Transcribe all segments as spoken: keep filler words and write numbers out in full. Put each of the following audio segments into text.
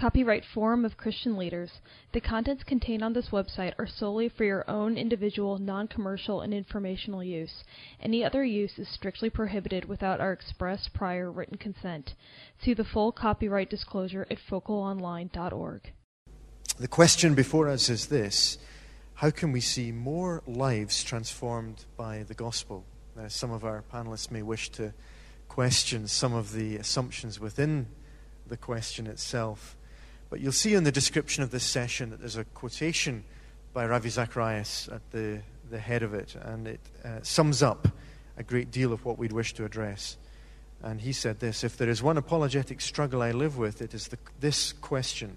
Copyright Forum of Christian Leaders. The contents contained on this website are solely for your own individual, non-commercial, and informational use. Any other use is strictly prohibited without our express prior written consent. See the full copyright disclosure at focal online dot org. The question before us is this: how can we see more lives transformed by the gospel? Now, some of our panelists may wish to question some of the assumptions within the question itself. But you'll see in the description of this session that there's a quotation by Ravi Zacharias at the, the head of it, and it uh, sums up a great deal of what we'd wish to address. And he said this: if there is one apologetic struggle I live with, it is the, this question.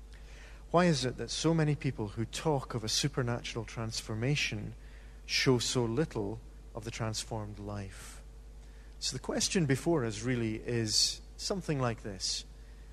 Why is it that so many people who talk of a supernatural transformation show so little of the transformed life? So the question before us really is something like this: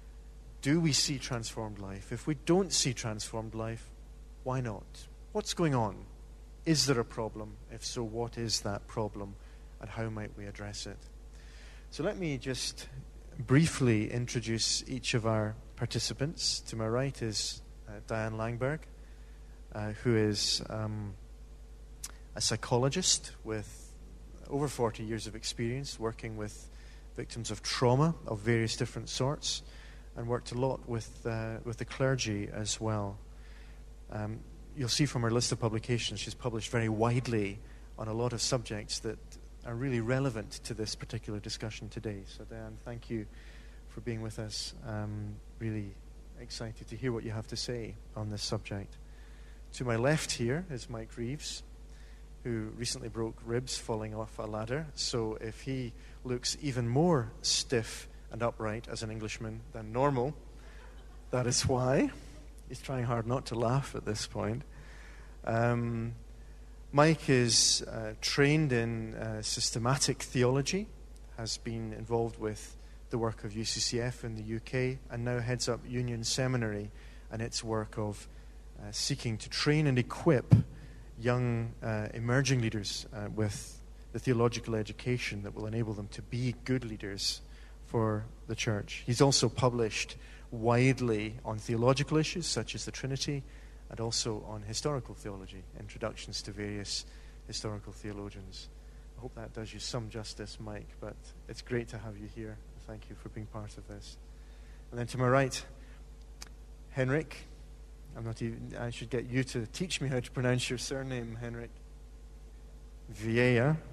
do we see transformed life? If we don't see transformed life, why not? What's going on? Is there a problem? If so, what is that problem, and how might we address it? So let me just briefly introduce each of our participants. To my right is uh, Diane Langberg, uh, who is um, a psychologist with over forty years of experience working with victims of trauma of various different sorts, and worked a lot with uh, with the clergy as well. Um, you'll see from her list of publications, she's published very widely on a lot of subjects that are really relevant to this particular discussion today. So Diane, thank you for being with us. Um, really excited to hear what you have to say on this subject. To my left here is Mike Reeves, who recently broke ribs falling off a ladder. So if he looks even more stiff and upright as an Englishman than normal, that is why. He's trying hard not to laugh at this point. Um, Mike is uh, trained in uh, systematic theology, has been involved with the work of U C C F in the U K, and now heads up Union Seminary and its work of uh, seeking to train and equip young uh, emerging leaders uh, with the theological education that will enable them to be good leaders for the church. He's also published widely on theological issues such as the Trinity, and also on historical theology, introductions to various historical theologians. I hope that does you some justice, Mike, but it's great to have you here. Thank you for being part of this. And then to my right, Henrik. I'm not even, I should get you to teach me how to pronounce your surname, Henrik. Vieira,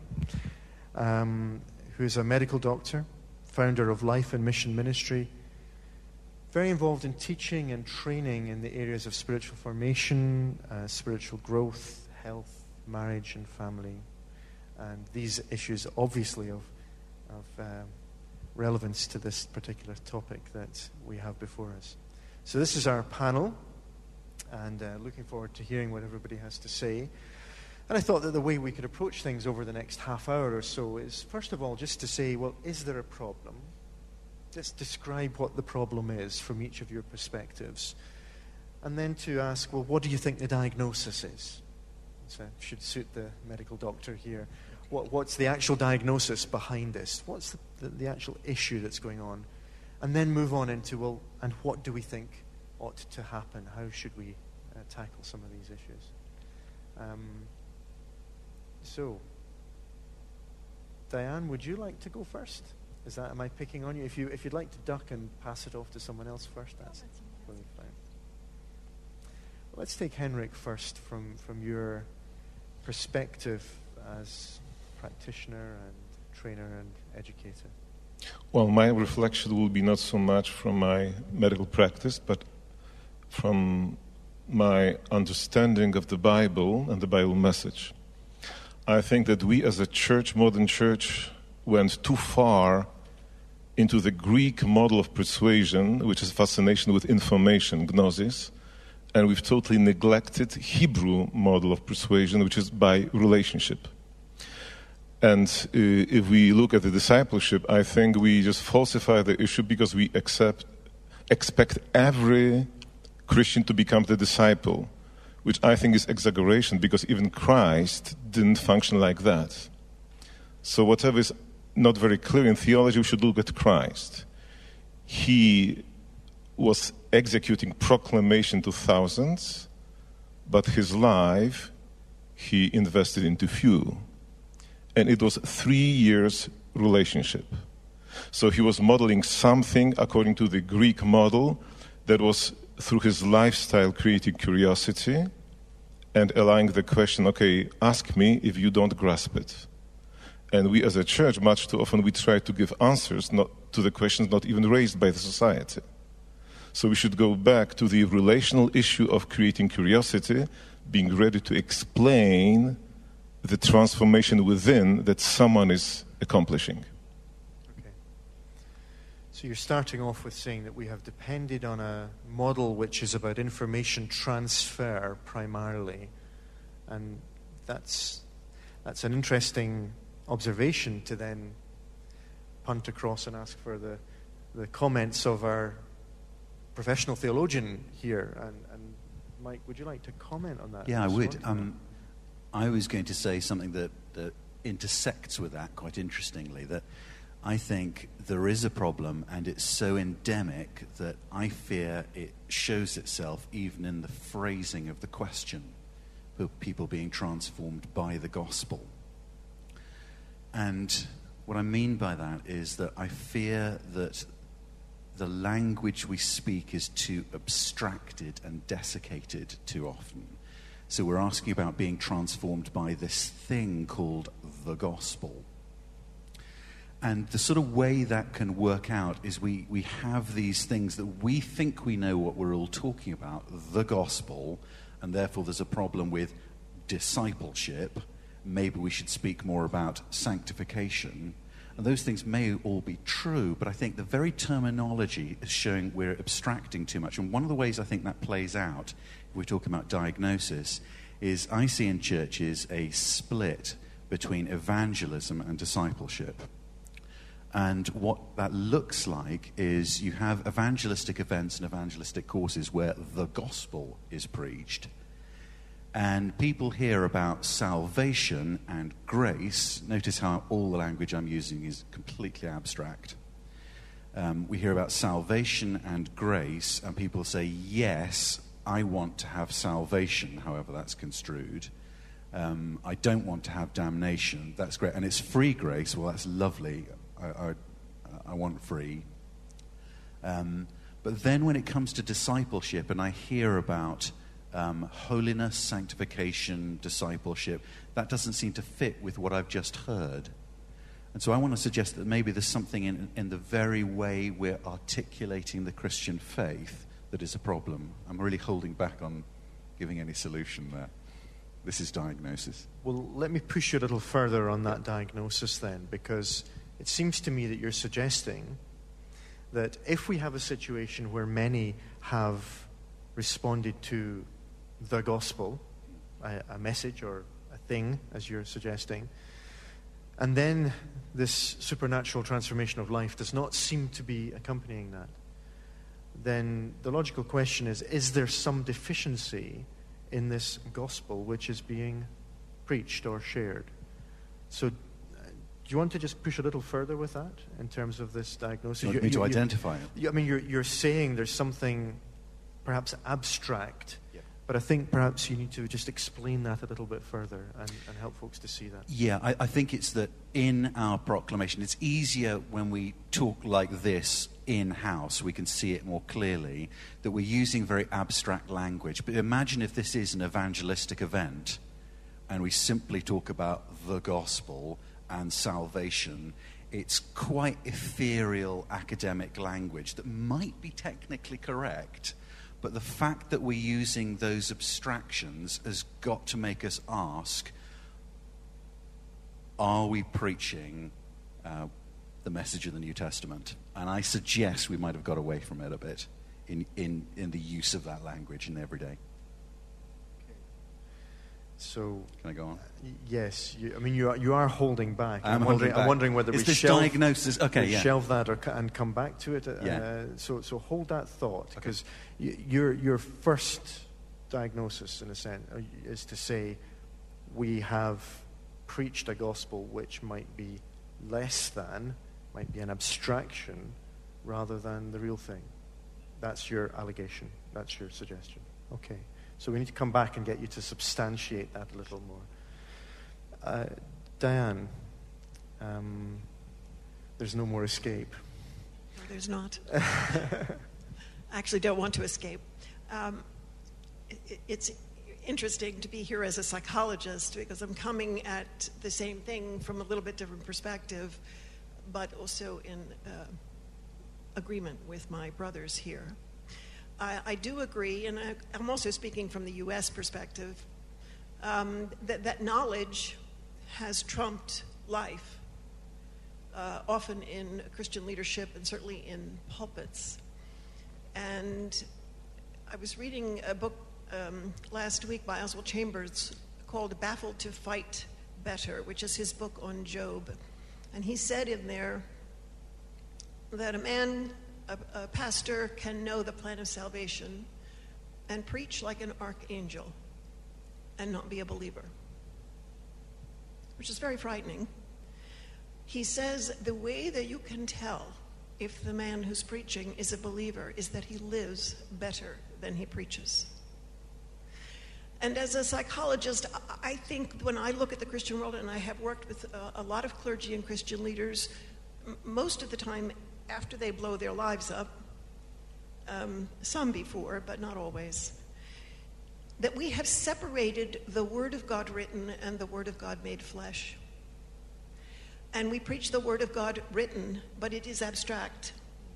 um, who is a medical doctor, founder of Life and Mission Ministry, very involved in teaching and training in the areas of spiritual formation, uh, spiritual growth, health, marriage, and family. And these issues, obviously, of, of uh, relevance to this particular topic that we have before us. So this is our panel, and uh, looking forward to hearing what everybody has to say. And I thought that the way we could approach things over the next half hour or so is, first of all, just to say, well, is there a problem? Just describe what the problem is from each of your perspectives. And then to ask, well, what do you think the diagnosis is? So should suit the medical doctor here. What, what's the actual diagnosis behind this? What's the, the, the actual issue that's going on? And then move on into, well, and what do we think ought to happen? How should we uh, tackle some of these issues? Um, so, Diane, would you like to go first? Is that, am I picking on you? If you if you'd like to duck and pass it off to someone else first, that's really fine. Well, let's take Henrik first from, from your perspective as practitioner and trainer and educator. Well, my reflection will be not so much from my medical practice, but from my understanding of the Bible and the Bible message. I think that we as a church, modern church, went too far into the Greek model of persuasion, which is fascination with information, gnosis, and we've totally neglected Hebrew model of persuasion, which is by relationship. And uh, if we look at the discipleship, I think we just falsify the issue because we accept, expect every Christian to become the disciple, which I think is exaggeration, because even Christ didn't function like that. So whatever is not very clear in theology, we should look at Christ. He was executing proclamation to thousands, but his life he invested into few. And it was three years relationship. So he was modeling something according to the Greek model that was, through his lifestyle, creating curiosity and allowing the question, okay, ask me if you don't grasp it. And we as a church, much too often, we try to give answers not to the questions not even raised by the society. So we should go back to the relational issue of creating curiosity, being ready to explain the transformation within that someone is accomplishing. Okay. So you're starting off with saying that we have depended on a model which is about information transfer primarily. And that's that's an interesting observation to then punt across and ask for the, the comments of our professional theologian here. And, and Mike, would you like to comment on that? Yeah, I would. Um, I was going to say something that, that intersects with that quite interestingly, that I think there is a problem, and it's so endemic that I fear it shows itself even in the phrasing of the question, of people being transformed by the gospel. And what I mean by that is that I fear that the language we speak is too abstracted and desiccated too often. So we're asking about being transformed by this thing called the gospel. And the sort of way that can work out is we, we have these things that we think we know what we're all talking about, the gospel, and therefore there's a problem with discipleship. Maybe we should speak more about sanctification. And those things may all be true, but I think the very terminology is showing we're abstracting too much. And one of the ways I think that plays out, if we're talking about diagnosis, is I see in churches a split between evangelism and discipleship. And what that looks like is you have evangelistic events and evangelistic courses where the gospel is preached. And people hear about salvation and grace. Notice how all the language I'm using is completely abstract. Um, we hear about salvation and grace, and people say, yes, I want to have salvation, however that's construed. Um, I don't want to have damnation. That's great. And it's free grace. Well, that's lovely. I, I, I want free. Um, but then when it comes to discipleship, and I hear about Um, holiness, sanctification, discipleship, that doesn't seem to fit with what I've just heard. And so I want to suggest that maybe there's something in, in the very way we're articulating the Christian faith that is a problem. I'm really holding back on giving any solution there. This is diagnosis. Well, let me push you a little further on that diagnosis then, because it seems to me that you're suggesting that if we have a situation where many have responded to the gospel, a, a message or a thing, as you're suggesting, and then this supernatural transformation of life does not seem to be accompanying that, then the logical question is, is there some deficiency in this gospel which is being preached or shared? So do you want to just push a little further with that in terms of this diagnosis? You want me to identify it? You, I mean, you're, you're saying there's something perhaps abstract, yeah. But I think perhaps you need to just explain that a little bit further and, and help folks to see that. Yeah, I, I think it's that in our proclamation, it's easier when we talk like this in-house, we can see it more clearly, that we're using very abstract language. But imagine if this is an evangelistic event and we simply talk about the gospel and salvation. It's quite ethereal academic language that might be technically correct, but the fact that we're using those abstractions has got to make us ask, are we preaching uh, the message of the New Testament? And I suggest we might have got away from it a bit in, in, in the use of that language in everyday. So, can I go on? Uh, yes, you, I mean you are you are holding back. I'm, I'm wondering. holding back. I'm wondering whether Is we this shelve, diagnosis? Okay, we yeah. shelve that or and come back to it. Uh, Yeah. So so hold that thought, because Okay. y- your your first diagnosis, in a sense, is to say we have preached a gospel which might be less than, might be an abstraction, rather than the real thing. That's your allegation. That's your suggestion. Okay. So we need to come back and get you to substantiate that a little more. Uh, Diane, um, there's no more escape. No, there's not. I actually don't want to escape. Um, it, it's interesting to be here as a psychologist because I'm coming at the same thing from a little bit different perspective, but also in uh, agreement with my brothers here. I, I do agree, and I, I'm also speaking from the U S perspective, um, that, that knowledge has trumped life, uh, often in Christian leadership and certainly in pulpits. And I was reading a book um, last week by Oswald Chambers called Baffled to Fight Better, which is his book on Job. And he said in there that a man, a, a pastor, can know the plan of salvation and preach like an archangel and not be a believer, which is very frightening. He says the way that you can tell if the man who's preaching is a believer is that he lives better than he preaches. And as a psychologist, I think when I look at the Christian world, and I have worked with a, a lot of clergy and Christian leaders, m- most of the time after they blow their lives up, um, some before, but not always, that we have separated the Word of God written and the Word of God made flesh. And we preach the Word of God written, but it is abstract.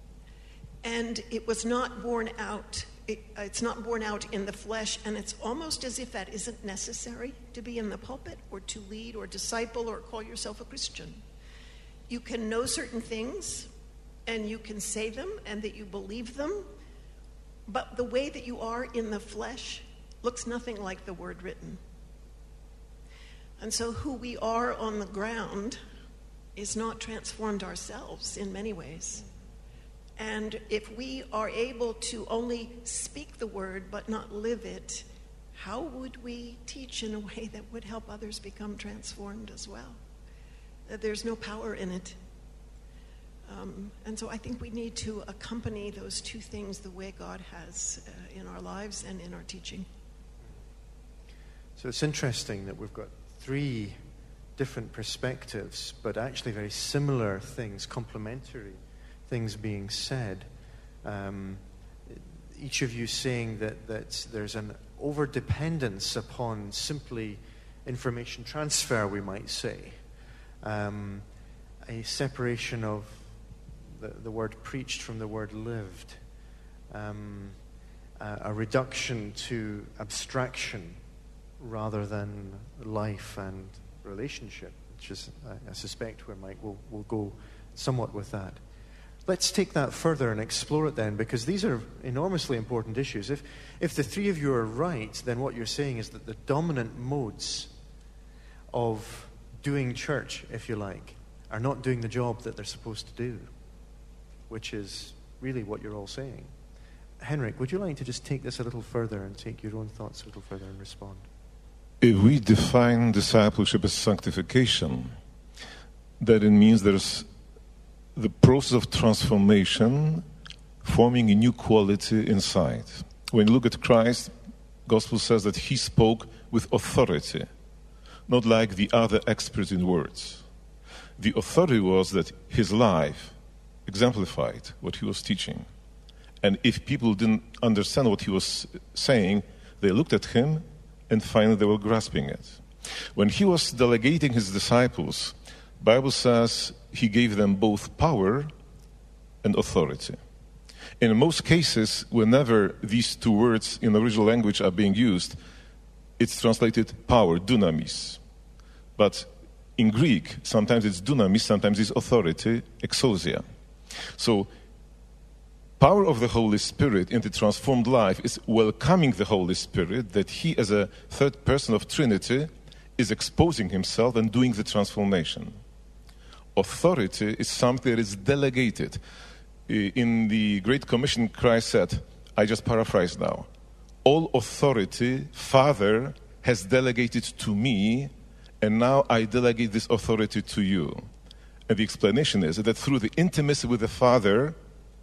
And it was not born out, it, it's not born out in the flesh, and it's almost as if that isn't necessary to be in the pulpit or to lead or disciple or call yourself a Christian. You can know certain things, and you can say them, and that you believe them, but the way that you are in the flesh looks nothing like the Word written. And so who we are on the ground is not transformed ourselves in many ways. And if we are able to only speak the word but not live it, how would we teach in a way that would help others become transformed as well? There's no power in it. Um, and so I think we need to accompany those two things the way God has uh, in our lives and in our teaching. So it's interesting that we've got three different perspectives, but actually very similar things, complementary things being said. Um, each of you saying that, that there's an over-dependence upon simply information transfer, we might say. Um, a separation of the, the word preached from the word lived. Um, a, a reduction to abstraction rather than life and relationship, which is, I, I suspect, where Mike will, will go somewhat with that. Let's take that further and explore it then, because these are enormously important issues. If, if the three of you are right, then what you're saying is that the dominant modes of doing church, if you like, are not doing the job that they're supposed to do, which is really what you're all saying. Henrik, would you like to just take this a little further and take your own thoughts a little further and respond? If we define discipleship as sanctification, that it means there's the process of transformation, forming a new quality inside. When you look at Christ, Gospel says that he spoke with authority, not like the other experts in words. The authority was that his life exemplified what he was teaching. And if people didn't understand what he was saying, they looked at him and finally they were grasping it. When he was delegating his disciples, Bible says he gave them both power and authority. In most cases, whenever these two words in the original language are being used, it's translated power, dunamis. But in Greek, sometimes it's dunamis, sometimes it's authority, exousia. So, power of the Holy Spirit in the transformed life is welcoming the Holy Spirit, that he as a third person of Trinity is exposing himself and doing the transformation. Authority is something that is delegated. In the Great Commission, Christ said, I just paraphrase now, all authority, Father has delegated to me, and now I delegate this authority to you. And the explanation is that through the intimacy with the Father,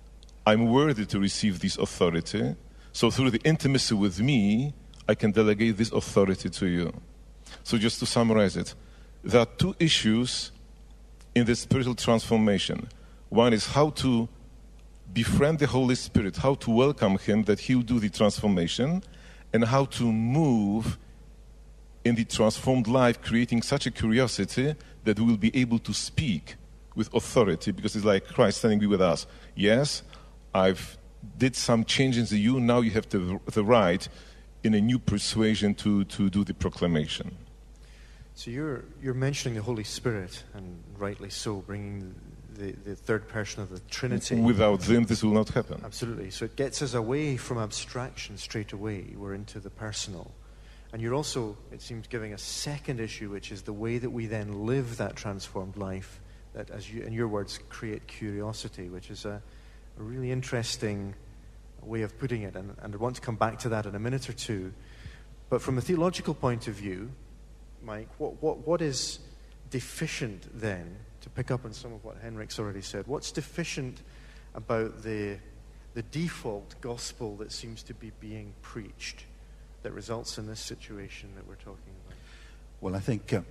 I'm worthy to receive this authority. So through the intimacy with me, I can delegate this authority to you. So just to summarize it, there are two issues in the spiritual transformation. One is how to befriend the Holy Spirit, how to welcome Him, that He'll do the transformation, and how to move in the transformed life, creating such a curiosity that we will be able to speak with authority, because it's like Christ standing with us. Yes, I've did some changes in you, now you have the, the right in a new persuasion to, to do the proclamation. So you're you're mentioning the Holy Spirit, and rightly so, bringing the, the third person of the Trinity. Without them, this will not happen. Absolutely. So it gets us away from abstraction straight away. We're into the personal. And you're also, it seems, giving a second issue, which is the way that we then live that transformed life, that, as you, in your words, create curiosity, which is a, a really interesting way of putting it. And, and I want to come back to that in a minute or two. But from a theological point of view, Mike, what, what, what is deficient then, to pick up on some of what Henrik's already said, what's deficient about the, the default gospel that seems to be being preached that results in this situation that we're talking about? Well, I think, uh,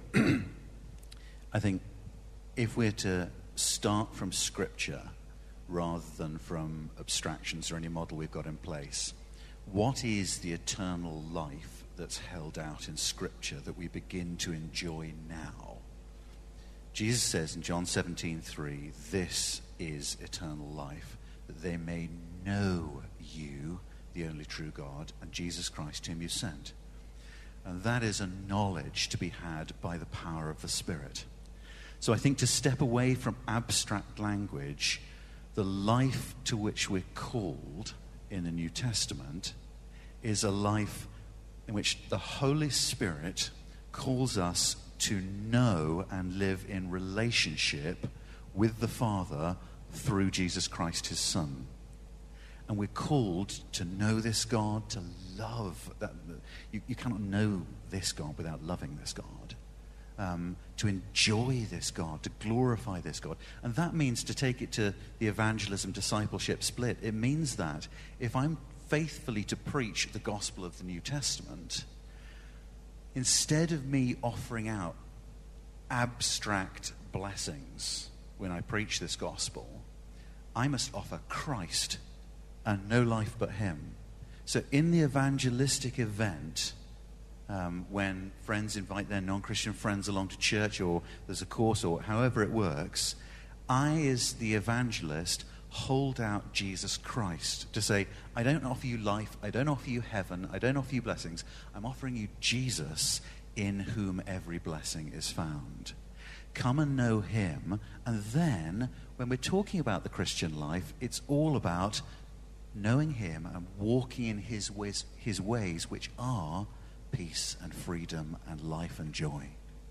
I think if we're to start from Scripture rather than from abstractions or any model we've got in place, what is the eternal life that's held out in Scripture that we begin to enjoy now? Jesus says in John seventeen three, "This is eternal life, that they may know you, the only true God, and Jesus Christ whom you sent." And that is a knowledge to be had by the power of the Spirit. So I think to step away from abstract language, the life to which we're called in the New Testament is a life in which the Holy Spirit calls us to know and live in relationship with the Father through Jesus Christ, his Son. And we're called to know this God, to love that. You, you cannot know this God without loving this God. Um, to enjoy this God, to glorify this God. And that means, to take it to the evangelism discipleship split, it means that if I'm faithfully to preach the gospel of the New Testament, instead of me offering out abstract blessings when I preach this gospel, I must offer Christ and no life but him. So in the evangelistic event, um, when friends invite their non-Christian friends along to church, or there's a course, or however it works, I, as the evangelist, hold out Jesus Christ to say, I don't offer you life, I don't offer you heaven, I don't offer you blessings. I'm offering you Jesus, in whom every blessing is found. Come and know him. And then, when we're talking about the Christian life, it's all about knowing him and walking in his ways, his ways, which are peace and freedom and life and joy.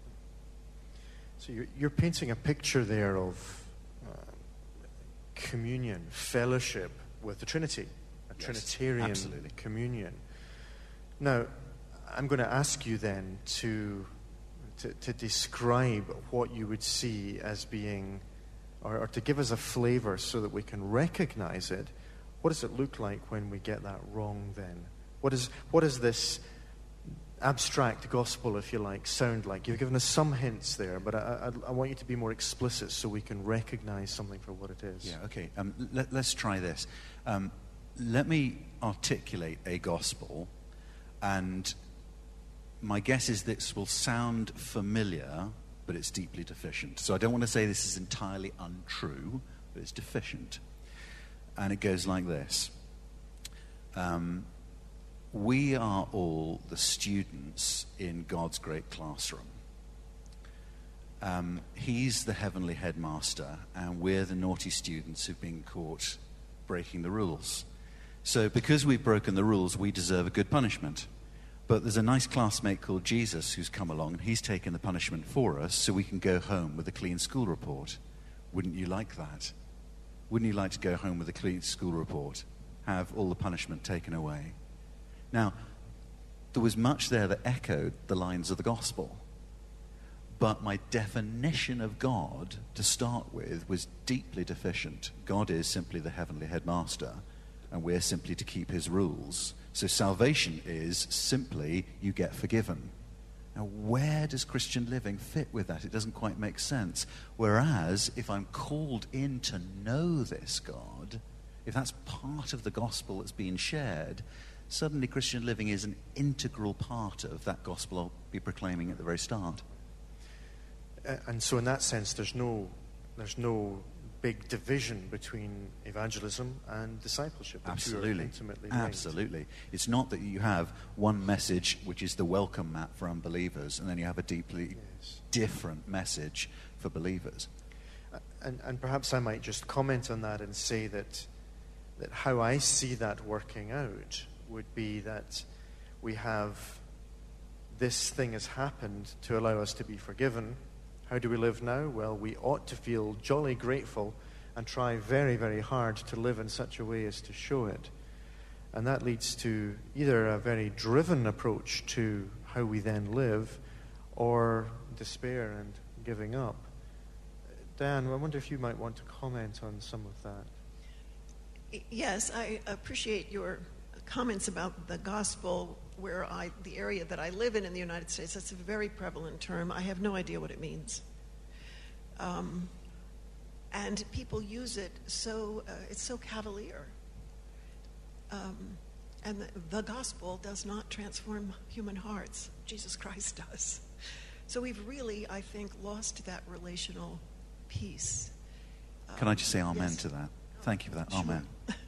So you're, you're painting a picture there of communion, fellowship with the Trinity, a Yes, Trinitarian absolutely. communion. Now, I'm going to ask you then to, to to describe what you would see as being, or, or to give us a flavor so that we can recognize it. What does it look like when we get that wrong then? What is what is this abstract gospel, if you like, sound like? You've given us some hints there, but I, I, I want you to be more explicit so we can recognize something for what it is. Yeah, okay. Um, let, let's try this. Um, let me articulate a gospel, and my guess is this will sound familiar, but it's deeply deficient. So I don't want to say this is entirely untrue, but it's deficient. And it goes like this. Um, We are all the students in God's great classroom. Um, he's the heavenly headmaster, and we're the naughty students who've been caught breaking the rules. So because we've broken the rules, we deserve a good punishment. But there's a nice classmate called Jesus who's come along, and he's taken the punishment for us so we can go home with a clean school report. Wouldn't you like that? Wouldn't you like to go home with a clean school report? Have all the punishment taken away? Now, there was much there that echoed the lines of the gospel. But my definition of God, to start with, was deeply deficient. God is simply the heavenly headmaster, and we're simply to keep his rules. So salvation is simply you get forgiven. Now, where does Christian living fit with that? It doesn't quite make sense. Whereas, if I'm called in to know this God, if that's part of the gospel that's being shared, suddenly Christian living is an integral part of that gospel I'll be proclaiming at the very start. Uh, and so in that sense, there's no, there's no big division between evangelism and discipleship. The two are Absolutely. intimately linked. Absolutely. It's not that you have one message, which is the welcome mat for unbelievers, and then you have a deeply Yes. different message for believers. Uh, And, and perhaps I might just comment on that and say that, that how I see that working out would be that we have this thing has happened to allow us to be forgiven. How do we live now? Well, we ought to feel jolly grateful and try very, very hard to live in such a way as to show it. And that leads to either a very driven approach to how we then live or despair and giving up. Dan, I wonder if you might want to comment on some of that. Yes, I appreciate your comments about the gospel, where I, the area that I live in in the United States. That's a very prevalent term. I have no idea what it means. Um, and people use it so, uh, it's so cavalier. Um, and the, the gospel does not transform human hearts. Jesus Christ does. So we've really, I think, lost that relational piece. Can I just say amen yes. to that? Thank you for that. Sure. Amen.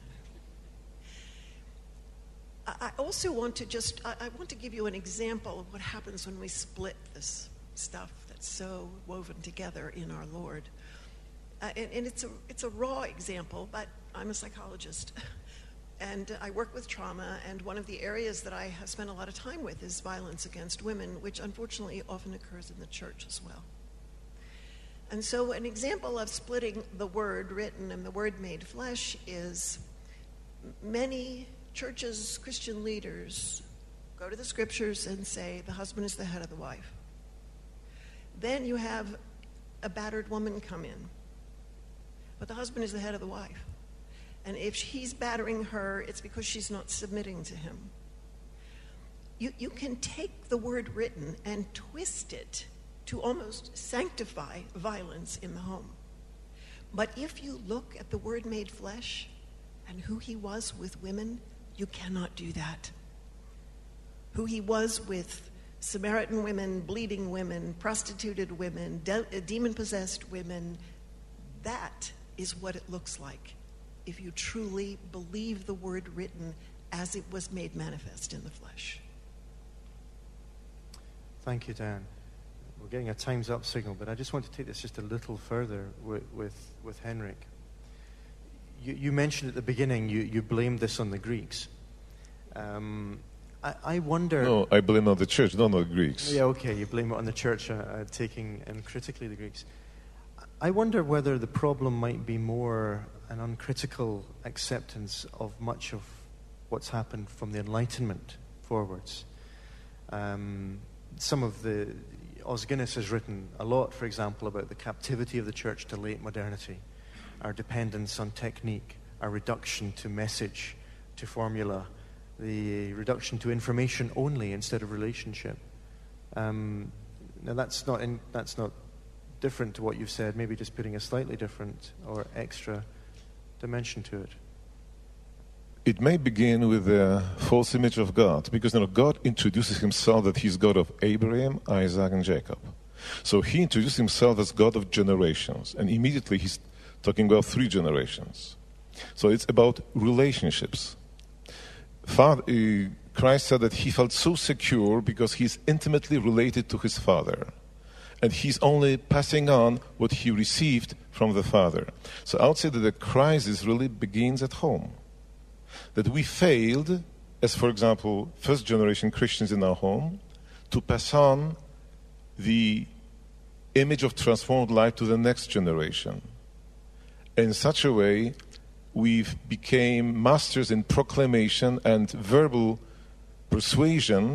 I also want to just, I I want to give you an example of what happens when we split this stuff that's so woven together in our Lord. Uh, and, and it's a it's a raw example, but I'm a psychologist. And I work with trauma, and one of the areas that I have spent a lot of time with is violence against women, which unfortunately often occurs in the church as well. And so an example of splitting the word written and the word made flesh is many churches, Christian leaders, go to the scriptures and say the husband is the head of the wife. Then you have a battered woman come in, but the husband is the head of the wife. And if he's battering her, it's because she's not submitting to him. You, you can take the word written and twist it to almost sanctify violence in the home. But if you look at the word made flesh and who he was with women, you cannot do that. Who he was with Samaritan women, bleeding women, prostituted women, de- demon-possessed women, that is what it looks like if you truly believe the word written as it was made manifest in the flesh. Thank you, Dan. We're getting a time's up signal, but I just want to take this just a little further with with, with Henrik. You, you mentioned at the beginning you, you blamed this on the Greeks. Um, I, I wonder... No, I blame on the church, not on the Greeks. Yeah, okay, you blame it on the church, uh, uh, taking um, critically the Greeks. I wonder whether the problem might be more an uncritical acceptance of much of what's happened from the Enlightenment forwards. Um, some of the... Os Guinness has written a lot, for example, about the captivity of the church to late modernity, our dependence on technique, our reduction to message, to formula, the reduction to information only instead of relationship. Um, now that's not in, that's not different to what you've said, maybe just putting a slightly different or extra dimension to it. It may begin with a false image of God, because you know, God introduces himself that he's God of Abraham, Isaac, and Jacob. So he introduced himself as God of generations, and immediately he's talking about three generations. So it's about relationships. Father, uh, Christ said that he felt so secure because he's intimately related to his Father. And he's only passing on what he received from the Father. So I would say that the crisis really begins at home. That we failed, as for example, first generation Christians in our home, to pass on the image of transformed life to the next generation. In such a way, we became masters in proclamation and verbal persuasion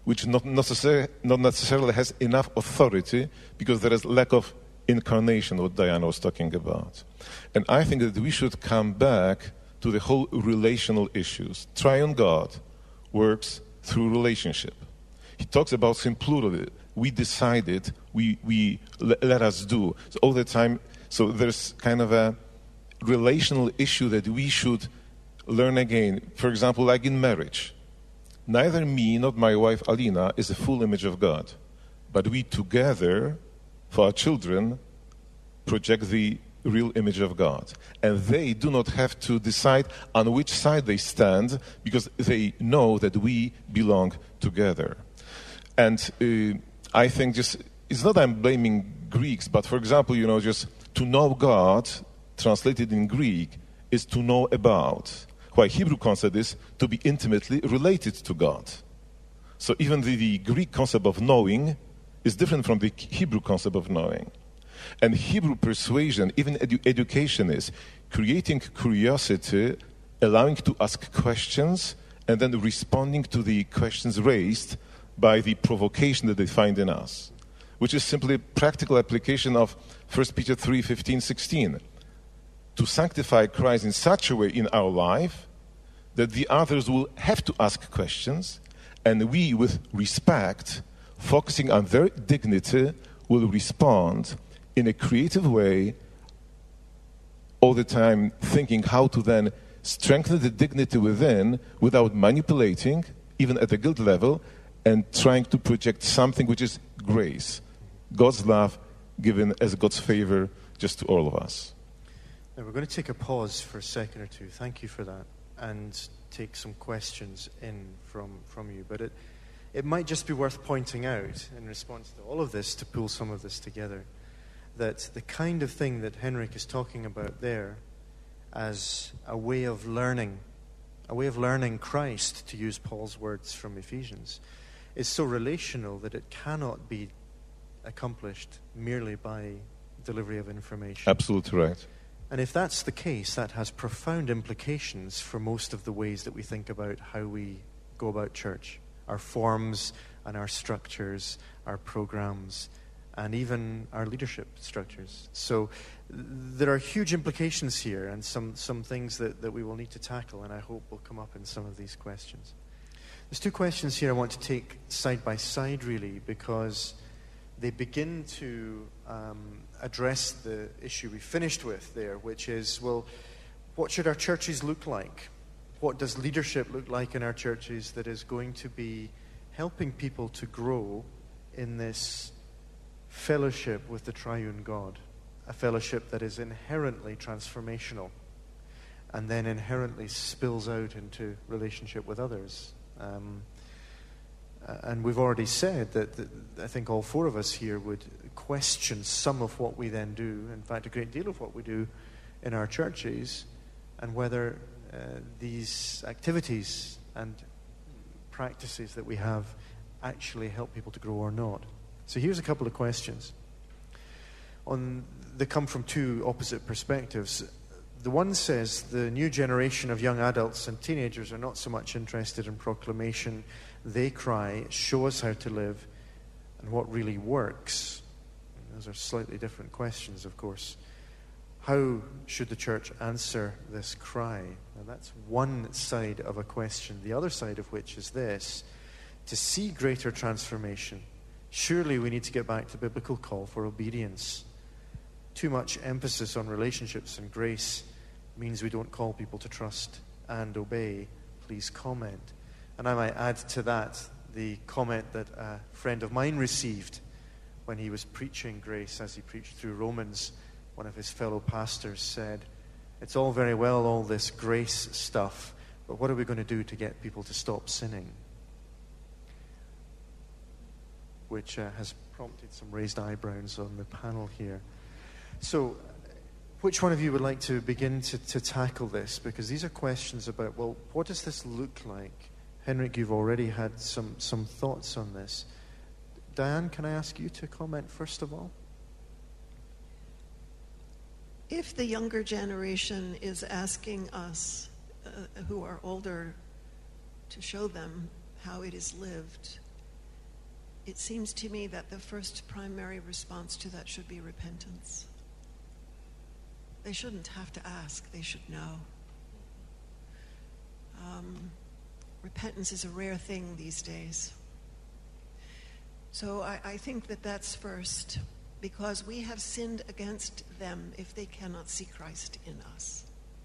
which not, necessar- not necessarily has enough authority because there is lack of incarnation, what Diana was talking about. And I think that we should come back to the whole relational issues. Triune God works through relationship. He talks about simplurity. We decided, we, we let us do. So all the time, so there's kind of a relational issue that we should learn again. For example, like in marriage. Neither me nor my wife Alina is a full image of God. But we together, for our children, project the real image of God. And they do not have to decide on which side they stand because they know that we belong together. And uh, I think just, it's not I'm blaming Greeks, but for example, you know, just to know God, translated in Greek, is to know about. Why Hebrew concept is to be intimately related to God. So even the, the Greek concept of knowing is different from the Hebrew concept of knowing. And Hebrew persuasion, even edu- education is creating curiosity, allowing to ask questions, and then responding to the questions raised by the provocation that they find in us, which is simply a practical application of First Peter three, fifteen, sixteen. To sanctify Christ in such a way in our life that the others will have to ask questions, and we, with respect, focusing on their dignity, will respond in a creative way, all the time thinking how to then strengthen the dignity within without manipulating, even at the guilt level, and trying to project something which is grace, God's love given as God's favor just to all of us. Now we're going to take a pause for a second or two. Thank you for that. And take some questions in from, from you. But it, it might just be worth pointing out in response to all of this, to pull some of this together, that the kind of thing that Henrik is talking about there as a way of learning, a way of learning Christ, to use Paul's words from Ephesians, is so relational that it cannot be accomplished merely by delivery of information. Absolutely right. And if that's the case, that has profound implications for most of the ways that we think about how we go about church, our forms and our structures, our programs, and even our leadership structures. So there are huge implications here and some, some things that, that we will need to tackle, and I hope will come up in some of these questions. There's two questions here I want to take side by side, really, because they begin to um, address the issue we finished with there, which is, well, what should our churches look like? What does leadership look like in our churches that is going to be helping people to grow in this fellowship with the triune God, a fellowship that is inherently transformational and then inherently spills out into relationship with others. Um, and we've already said that, that I think all four of us here would question some of what we then do, in fact a great deal of what we do in our churches, and whether uh, these activities and practices that we have actually help people to grow or not. So here's a couple of questions. On, they come from two opposite perspectives. The one says the new generation of young adults and teenagers are not so much interested in proclamation. They cry, show us how to live and what really works. And those are slightly different questions, of course. How should the church answer this cry? Now that's one side of a question. The other side of which is this: to see greater transformation, surely we need to get back to the biblical call for obedience. Too much emphasis on relationships and grace means we don't call people to trust and obey. Please comment. And I might add to that the comment that a friend of mine received when he was preaching grace, as he preached through Romans. One of his fellow pastors said, it's all very well, all this grace stuff, but what are we going to do to get people to stop sinning? Which uh, has prompted some raised eyebrows on the panel here. So, which one of you would like to begin to, to tackle this? Because these are questions about, well, what does this look like? Henrik, you've already had some, some thoughts on this. Diane, can I ask you to comment first of all? If the younger generation is asking us, uh, who are older, to show them how it is lived, it seems to me that the first primary response to that should be repentance. They shouldn't have to ask, they should know. Um, repentance is a rare thing these days. So I, I think that that's first, because we have sinned against them if they cannot see Christ in us.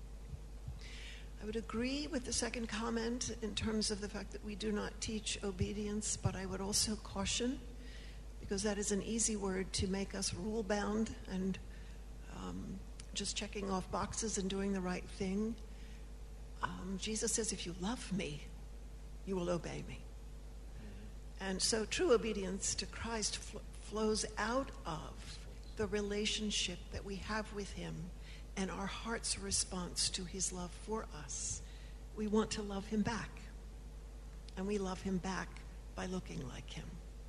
I would agree with the second comment in terms of the fact that we do not teach obedience, but I would also caution, because that is an easy word to make us rule-bound and um, just checking off boxes and doing the right thing. Um, Jesus says, if you love me, you will obey me. And so true obedience to Christ fl- flows out of the relationship that we have with him and our heart's response to his love for us. We want to love him back. And we love him back by looking like him.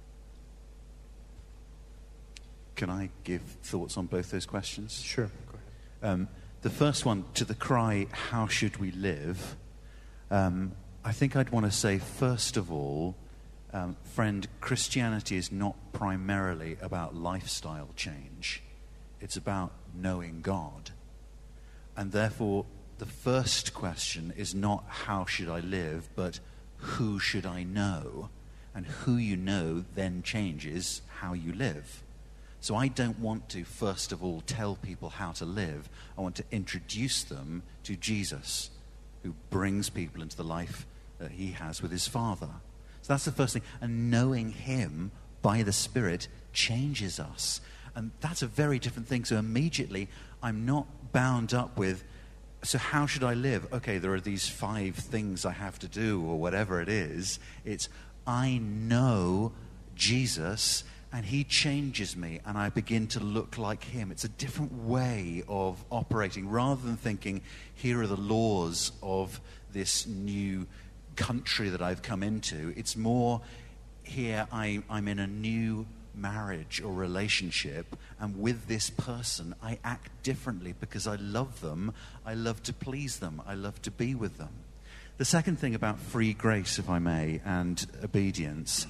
Can I give thoughts on both those questions? Sure, go ahead. Um, the first one, to the cry, how should we live? Um, I think I'd want to say, first of all, um, friend, Christianity is not primarily about lifestyle change. It's about knowing God. And therefore, the first question is not how should I live, but who should I know? And who you know then changes how you live. So I don't want to, first of all, tell people how to live. I want to introduce them to Jesus, who brings people into the life that he has with his Father. So that's the first thing. And knowing him by the Spirit changes us. And that's a very different thing. So immediately, I'm not bound up with, so how should I live? Okay, there are these five things I have to do, or whatever it is. It's, I know Jesus, and he changes me, and I begin to look like him. It's a different way of operating. Rather than thinking, here are the laws of this new country that I've come into, it's more, here I, I'm in a new marriage or relationship, and with this person I act differently because I love them, I love to please them, I love to be with them. The second thing about free grace, if I may, and obedience,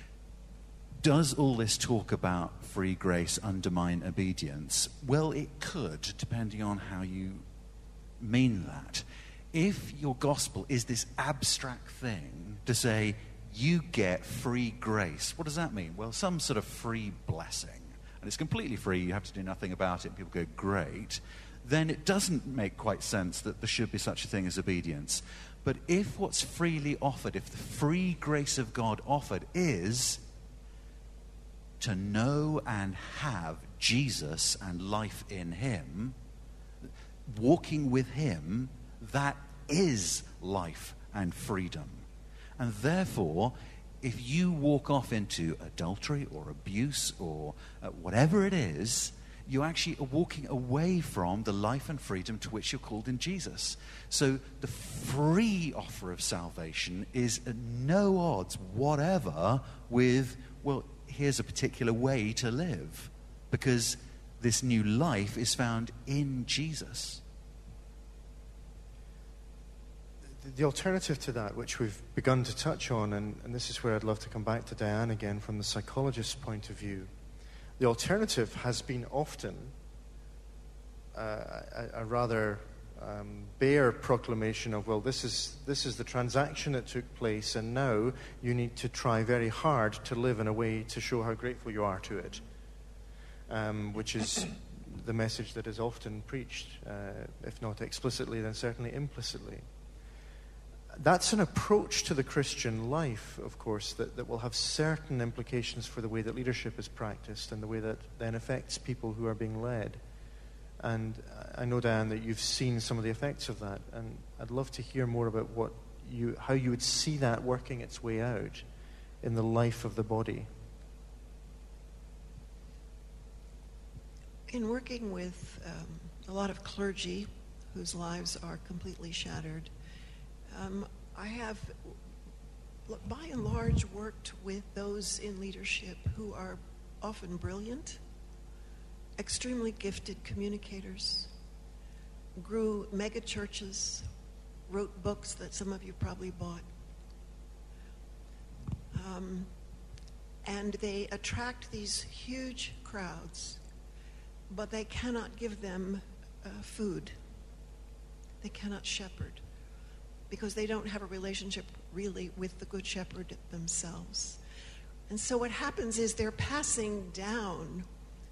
does all this talk about free grace undermine obedience? Well, it could, depending on how you mean that. If your gospel is this abstract thing to say, you get free grace. What does that mean? Well, some sort of free blessing. And it's completely free. You have to do nothing about it. People go, great. Then it doesn't make quite sense that there should be such a thing as obedience. But if what's freely offered, if the free grace of God offered is to know and have Jesus and life in him, walking with him, that is life and freedom. And therefore, if you walk off into adultery or abuse or uh, whatever it is, you actually are walking away from the life and freedom to which you're called in Jesus. So the free offer of salvation is at no odds whatever with, well, here's a particular way to live. Because this new life is found in Jesus. The alternative to that, which we've begun to touch on, and, and this is where I'd love to come back to Diane again from the psychologist's point of view, the alternative has been often uh, a, a rather um, bare proclamation of, well, this is, this is the transaction that took place, and now you need to try very hard to live in a way to show how grateful you are to it, um, which is the message that is often preached, uh, if not explicitly, then certainly implicitly. That's an approach to the Christian life, of course, that, that will have certain implications for the way that leadership is practiced and the way that then affects people who are being led. And I know, Diane, that you've seen some of the effects of that, and I'd love to hear more about what you, how you would see that working its way out in the life of the body. In working with um, a lot of clergy whose lives are completely shattered, Um, I have, by and large, worked with those in leadership who are often brilliant, extremely gifted communicators, grew mega churches, wrote books that some of you probably bought. Um, and they attract these huge crowds, but they cannot give them uh, food. They cannot shepherd because they don't have a relationship really with the Good Shepherd themselves. And so what happens is they're passing down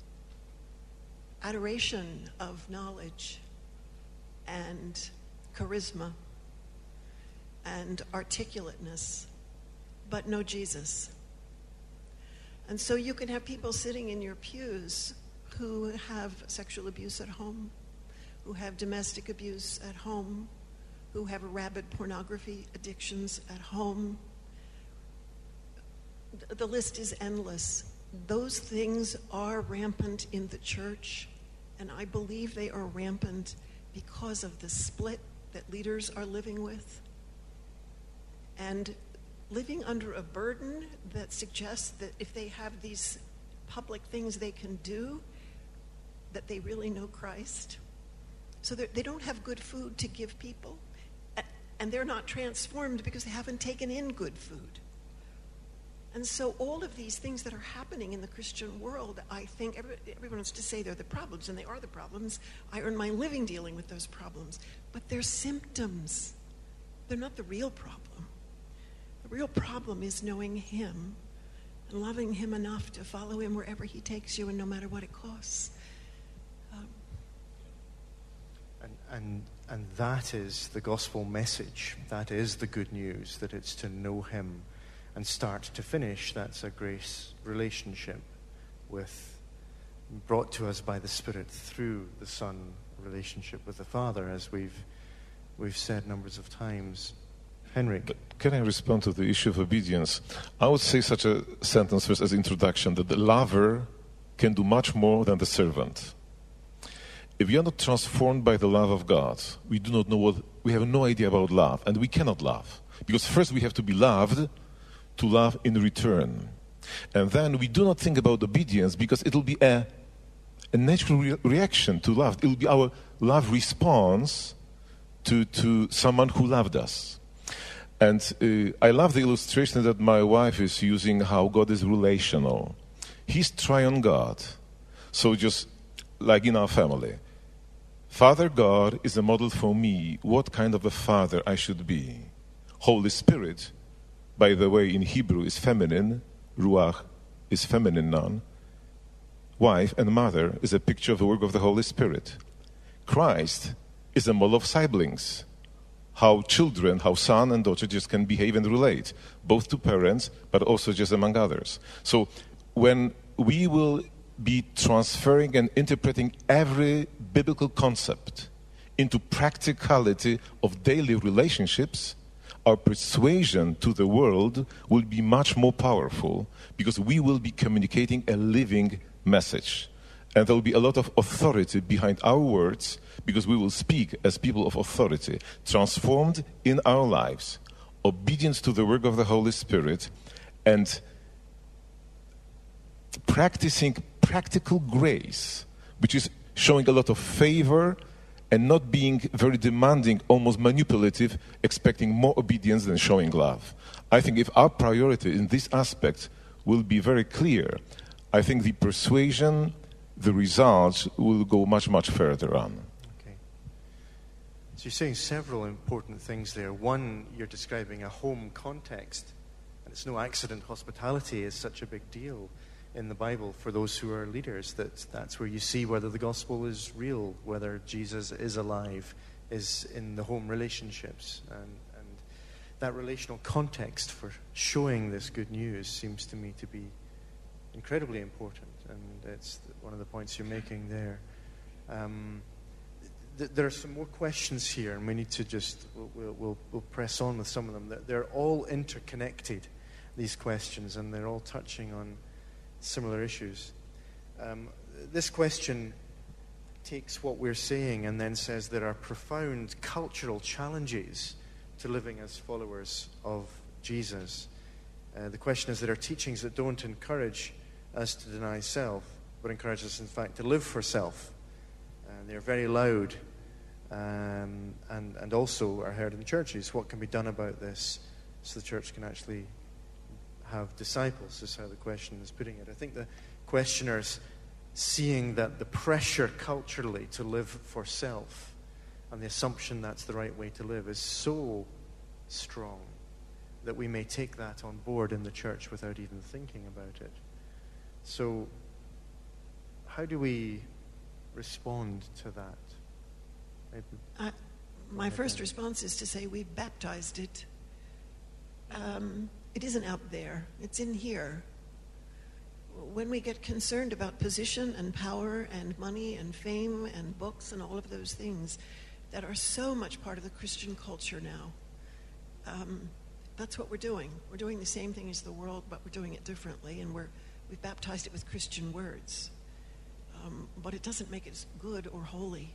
adoration of knowledge and charisma and articulateness, but no Jesus. And so you can have people sitting in your pews who have sexual abuse at home, who have domestic abuse at home, who have rabid pornography addictions at home. The list is endless. Those things are rampant in the church, and I believe they are rampant because of the split that leaders are living with, and living under a burden that suggests that if they have these public things they can do, that they really know Christ. So they don't have good food to give people, and they're not transformed because they haven't taken in good food. And so all of these things that are happening in the Christian world, I think every, everyone wants to say they're the problems, and they are the problems. I earn my living dealing with those problems. But they're symptoms. They're not the real problem. The real problem is knowing Him and loving Him enough to follow Him wherever He takes you and no matter what it costs. Um, and, and, and that is the gospel message. That is the good news, that it's to know Him. And start to finish, that's a grace relationship with, brought to us by the Spirit through the Son, relationship with the Father, as we've we've said numbers of times. Henry. But can I respond to the issue of obedience? I would say such a sentence first as introduction, that the lover can do much more than the servant. If we are not transformed by the love of God, we do not know what, we have no idea about love, and we cannot love. Because first we have to be loved to love in return. And then we do not think about obedience because it will be a, a natural re- reaction to love. It will be our love response to, to someone who loved us. And uh, I love the illustration that my wife is using, how God is relational. He's triune God. So just like in our family, Father God is a model for me what kind of a father I should be. Holy Spirit, by the way, in Hebrew is feminine, ruach is feminine noun. Wife and mother is a picture of the work of the Holy Spirit. Christ is a model of siblings. How children, how son and daughter just can behave and relate, both to parents, but also just among others. So when we will be transferring and interpreting every biblical concept into practicality of daily relationships, our persuasion to the world will be much more powerful because we will be communicating a living message. And there will be a lot of authority behind our words because we will speak as people of authority, transformed in our lives, obedience to the work of the Holy Spirit, and practicing practical grace, which is showing a lot of favor and not being very demanding, almost manipulative, expecting more obedience than showing love. I think if our priority in this aspect will be very clear, I think the persuasion, the results will go much, much further on. Okay. So you're saying several important things there. One, you're describing a home context, and it's no accident hospitality is such a big deal in the Bible for those who are leaders, that that's where you see whether the gospel is real, whether Jesus is alive, is in the home relationships. And, and that relational context for showing this good news seems to me to be incredibly important. And it's one of the points you're making there. Um, th- there are some more questions here, and we need to just, we'll, we'll, we'll press on with some of them. They're all interconnected, these questions, and they're all touching on similar issues. Um, this question takes what we're saying and then says there are profound cultural challenges to living as followers of Jesus. Uh, the question is, there are teachings that don't encourage us to deny self, but encourage us, in fact, to live for self. And they're very loud um, and, and also are heard in churches. What can be done about this so the church can actually have disciples, is how the question is putting it. I think the questioner's seeing that the pressure culturally to live for self and the assumption that's the right way to live is so strong that we may take that on board in the church without even thinking about it. So, how do we respond to that? Maybe. Uh, my first response is to say we've baptized it. Um, it isn't out there. It's in here. When we get concerned about position and power and money and fame and books and all of those things that are so much part of the Christian culture now, um, that's what we're doing. We're doing the same thing as the world, but we're doing it differently, and we're, we've baptized it with Christian words. Um, but it doesn't make it good or holy.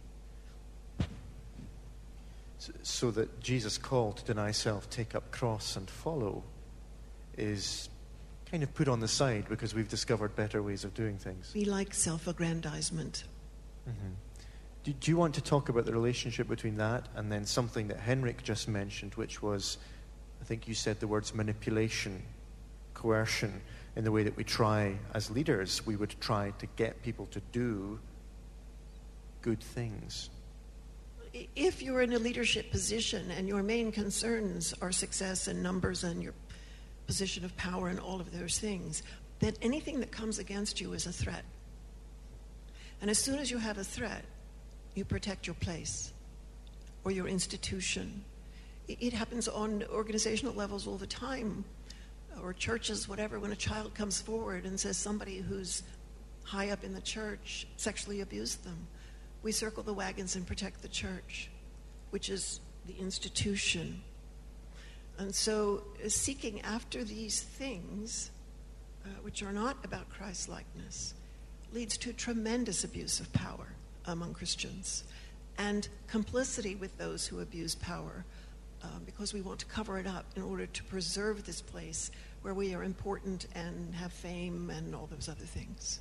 So, so that Jesus' call to deny self, take up cross, and follow is kind of put on the side because we've discovered better ways of doing things. We like self-aggrandizement. Mm-hmm. Do, do you want to talk about the relationship between that and then something that Henrik just mentioned, which was, I think you said the words manipulation, coercion, in the way that we try, as leaders, we would try to get people to do good things? If you're in a leadership position and your main concerns are success and numbers and your position of power and all of those things, then anything that comes against you is a threat. And as soon as you have a threat, you protect your place or your institution. It happens on organizational levels all the time, or churches, whatever, when a child comes forward and says somebody who's high up in the church sexually abused them. We circle the wagons and protect the church, which is the institution. And so uh, seeking after these things, uh, which are not about Christ-likeness, leads to tremendous abuse of power among Christians and complicity with those who abuse power uh, because we want to cover it up in order to preserve this place where we are important and have fame and all those other things.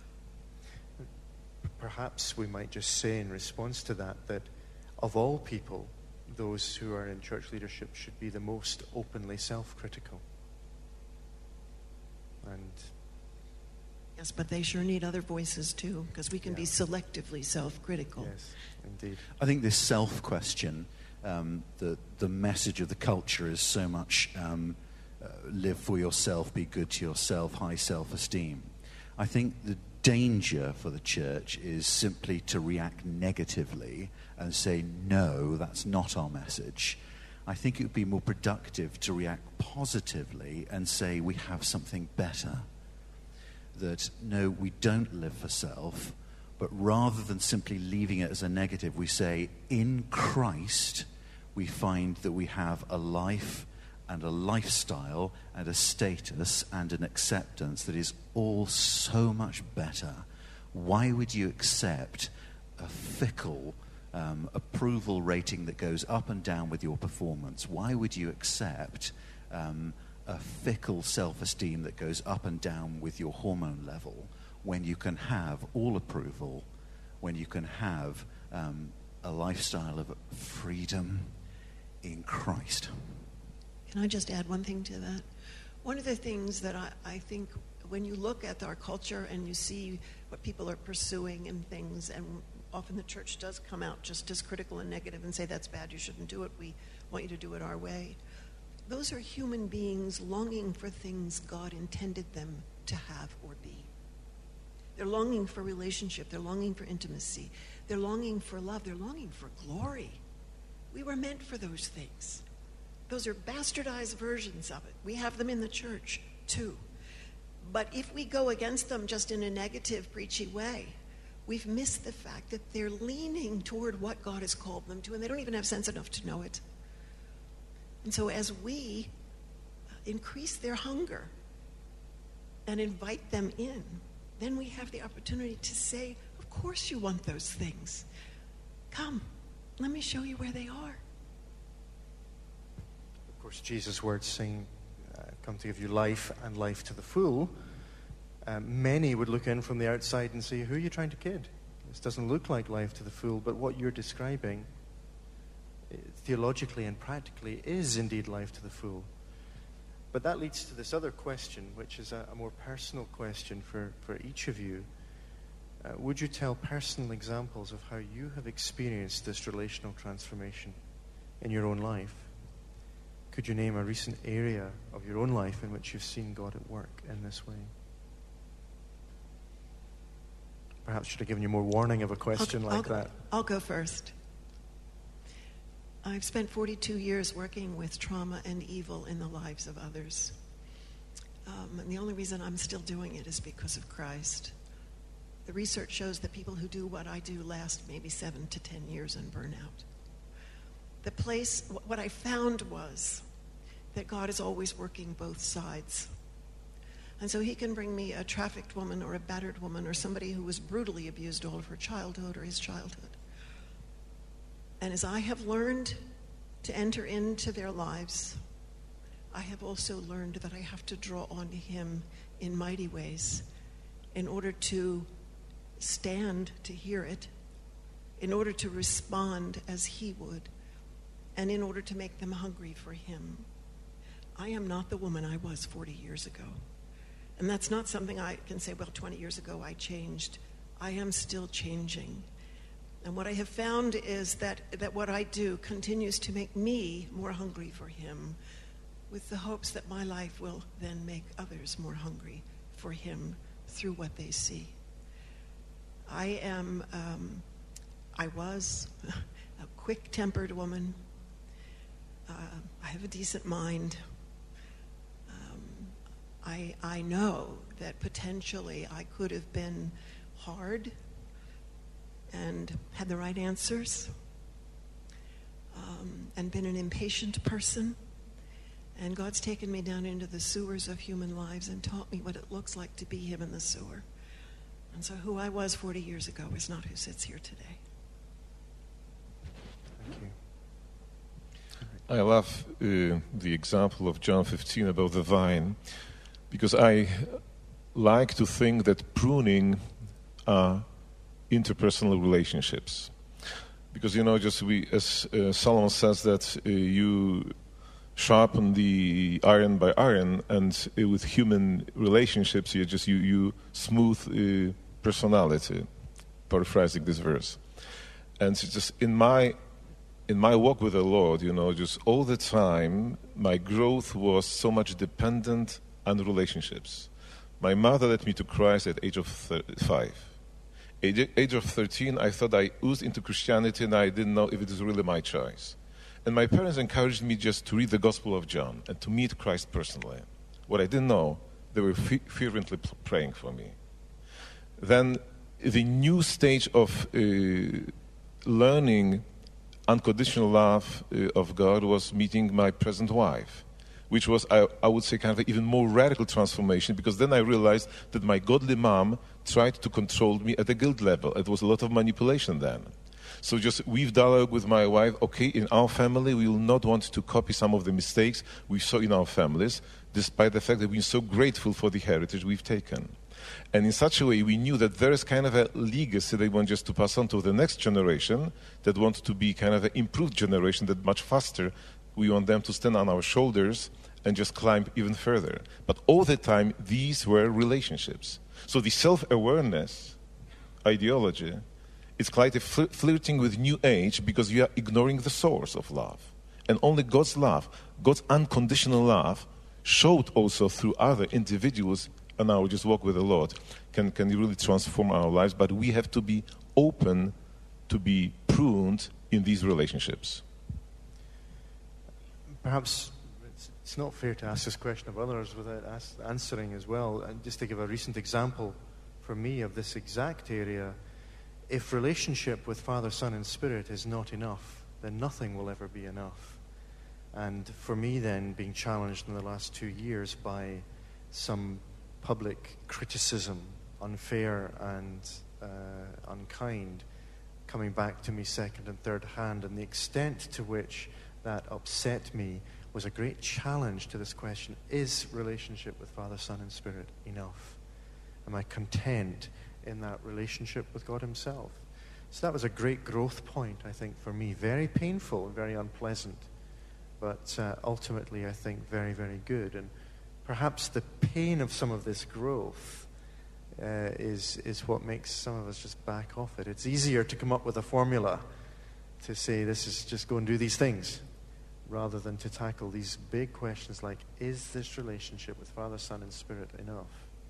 Perhaps we might just say in response to that that of all people, those who are in church leadership should be the most openly self-critical. And yes, but they sure need other voices too, because we can yeah. be selectively self-critical. Yes, indeed. I think this self-question, um, the the message of the culture is so much um, uh, live for yourself, be good to yourself, high self-esteem. I think the danger for the church is simply to react negatively and say, no, that's not our message. I think it would be more productive to react positively and say we have something better. That, no, we don't live for self, but rather than simply leaving it as a negative, we say, in Christ, we find that we have a life and a lifestyle and a status and an acceptance that is all so much better. Why would you accept a fickle um, approval rating that goes up and down with your performance? Why would you accept um, a fickle self-esteem that goes up and down with your hormone level when you can have all approval, when you can have um, a lifestyle of freedom in Christ? Can I just add one thing to that? One of the things that I, I think when you look at our culture and you see what people are pursuing and things, and often the church does come out just as critical and negative and say, that's bad, you shouldn't do it, we want you to do it our way. Those are human beings longing for things God intended them to have or be. They're longing for relationship, they're longing for intimacy, they're longing for love, they're longing for glory. We were meant for those things. Those are bastardized versions of it. We have them in the church, too. But if we go against them just in a negative, preachy way, we've missed the fact that they're leaning toward what God has called them to, and they don't even have sense enough to know it. And so as we increase their hunger and invite them in, then we have the opportunity to say, of course you want those things. Come, let me show you where they are. Of course, Jesus' words saying, uh, come to give you life and life to the full. Um, many would look in from the outside and say, who are you trying to kid? This doesn't look like life to the full, but what you're describing, uh, theologically and practically, is indeed life to the full. But that leads to this other question, which is a, a more personal question for, for each of you. Uh, would you tell personal examples of how you have experienced this relational transformation in your own life? Could you name a recent area of your own life in which you've seen God at work in this way? Perhaps should have given you more warning of a question I'll, like I'll, that. I'll go first. I've spent forty-two years working with trauma and evil in the lives of others. Um, and the only reason I'm still doing it is because of Christ. The research shows that people who do what I do last maybe seven to ten years and burn out. The place, what I found was that God is always working both sides. And so he can bring me a trafficked woman or a battered woman or somebody who was brutally abused all of her childhood or his childhood. And as I have learned to enter into their lives, I have also learned that I have to draw on him in mighty ways in order to stand to hear it, in order to respond as he would, and in order to make them hungry for him. I am not the woman I was forty years ago. And that's not something I can say, well, twenty years ago I changed. I am still changing. And what I have found is that, that what I do continues to make me more hungry for him, with the hopes that my life will then make others more hungry for him through what they see. I am, um, I was a quick-tempered woman. Uh, I have a decent mind. I, I know that potentially I could have been hard and had the right answers um, and been an impatient person. And God's taken me down into the sewers of human lives and taught me what it looks like to be him in the sewer. And so who I was forty years ago is not who sits here today. Thank you. I love uh, the example of John fifteen about the vine, because I like to think that pruning are interpersonal relationships. Because, you know, just we, as uh, Solomon says that uh, you sharpen the iron by iron, and uh, with human relationships, you just you, you smooth uh, personality, paraphrasing this verse. And so just in my in my walk with the Lord, you know, just all the time, my growth was so much dependent and relationships. My mother led me to Christ at the age of five. At the age of thirteen, I thought I oozed into Christianity and I didn't know if it is really my choice. And my parents encouraged me just to read the Gospel of John and to meet Christ personally. What I didn't know, they were fe- fervently p- praying for me. Then the new stage of uh, learning unconditional love uh, of God was meeting my present wife, which was, I, I would say, kind of an even more radical transformation, because then I realized that my godly mom tried to control me at the guilt level. It was a lot of manipulation then. So just we've dialogue with my wife, okay, in our family, we will not want to copy some of the mistakes we saw in our families, despite the fact that we're so grateful for the heritage we've taken. And in such a way, we knew that there is kind of a legacy they want just to pass on to the next generation, that want to be kind of an improved generation, that much faster we want them to stand on our shoulders and just climb even further. But all the time, these were relationships. So the self-awareness ideology is quite a fl- flirting with New Age, because you are ignoring the source of love. And only God's love, God's unconditional love, showed also through other individuals and our just walk with the Lord, can, can really transform our lives. But we have to be open to be pruned in these relationships. Perhaps it's, it's not fair to ask this question of others without ask, answering as well. And just to give a recent example for me of this exact area, if relationship with Father, Son, and Spirit is not enough, then nothing will ever be enough. And for me then, being challenged in the last two years by some public criticism, unfair and uh, unkind, coming back to me second and third hand, and the extent to which that upset me was a great challenge to this question: is relationship with Father, Son, and Spirit enough? Am I content in that relationship with God himself? So that was a great growth point, I think, for me. Very painful and very unpleasant. but uh, ultimately I think very, very good. And perhaps the pain of some of this growth uh, is, is what makes some of us just back off it. It's easier to come up with a formula to say this is just go and do these things, rather than to tackle these big questions like, is this relationship with Father, Son, and Spirit enough?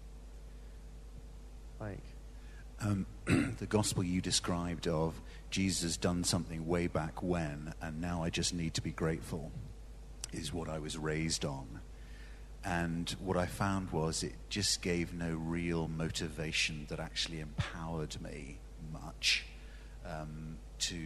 Mike? Um, the gospel you described of Jesus has done something way back when, and now I just need to be grateful, is what I was raised on. And what I found was it just gave no real motivation that actually empowered me much um, to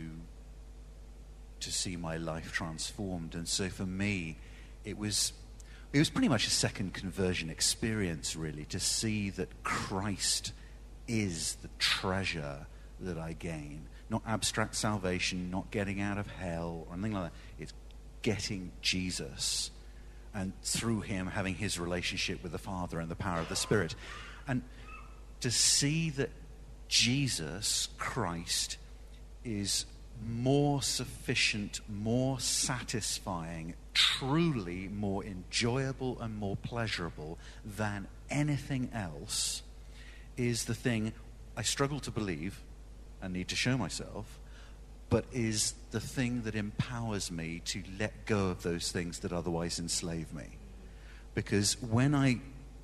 to see my life transformed. And so for me, it was it was pretty much a second conversion experience, really, to see that Christ is the treasure that I gain. Not abstract salvation, not getting out of hell or anything like that. It's getting Jesus, and through him having his relationship with the Father and the power of the Spirit. And to see that Jesus Christ is more sufficient, more satisfying, truly more enjoyable and more pleasurable than anything else is the thing I struggle to believe and need to show myself, but is the thing that empowers me to let go of those things that otherwise enslave me. Because when I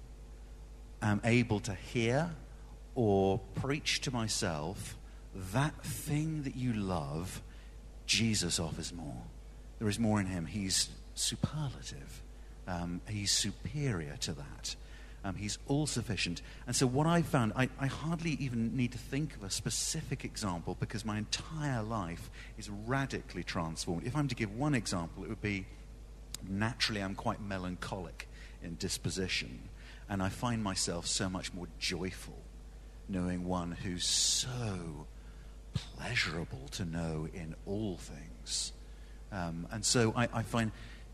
am able to hear or preach to myself that thing that you love, Jesus offers more. There is more in him. He's superlative. Um, he's superior to that. Um, he's all-sufficient. And so what I found, I, I hardly even need to think of a specific example because my entire life is radically transformed. If I'm to give one example, it would be, naturally I'm quite melancholic in disposition, and I find myself so much more joyful knowing one who's so pleasurable to know in all things. Um, and so I, I find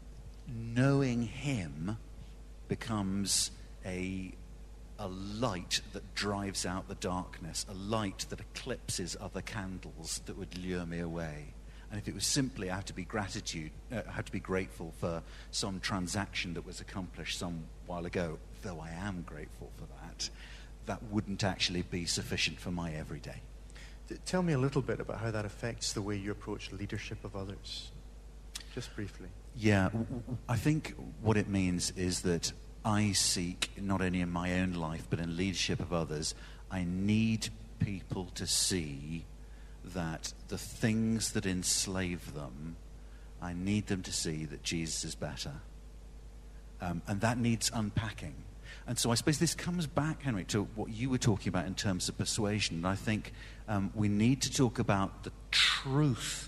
knowing him becomes a, a light that drives out the darkness, a light that eclipses other candles that would lure me away. And if it was simply I have to be gratitude, uh, I have to be grateful for some transaction that was accomplished some while ago, though I am grateful for that, that wouldn't actually be sufficient for my everyday. Tell me a little bit about how that affects the way you approach leadership of others, just briefly. Yeah, I think what it means is that I seek, not only in my own life, but in leadership of others, I need people to see that the things that enslave them, I need them to see that Jesus is better. Um, and that needs unpacking. And so I suppose this comes back, Henry, to what you were talking about in terms of persuasion. And I think um, we need to talk about the truth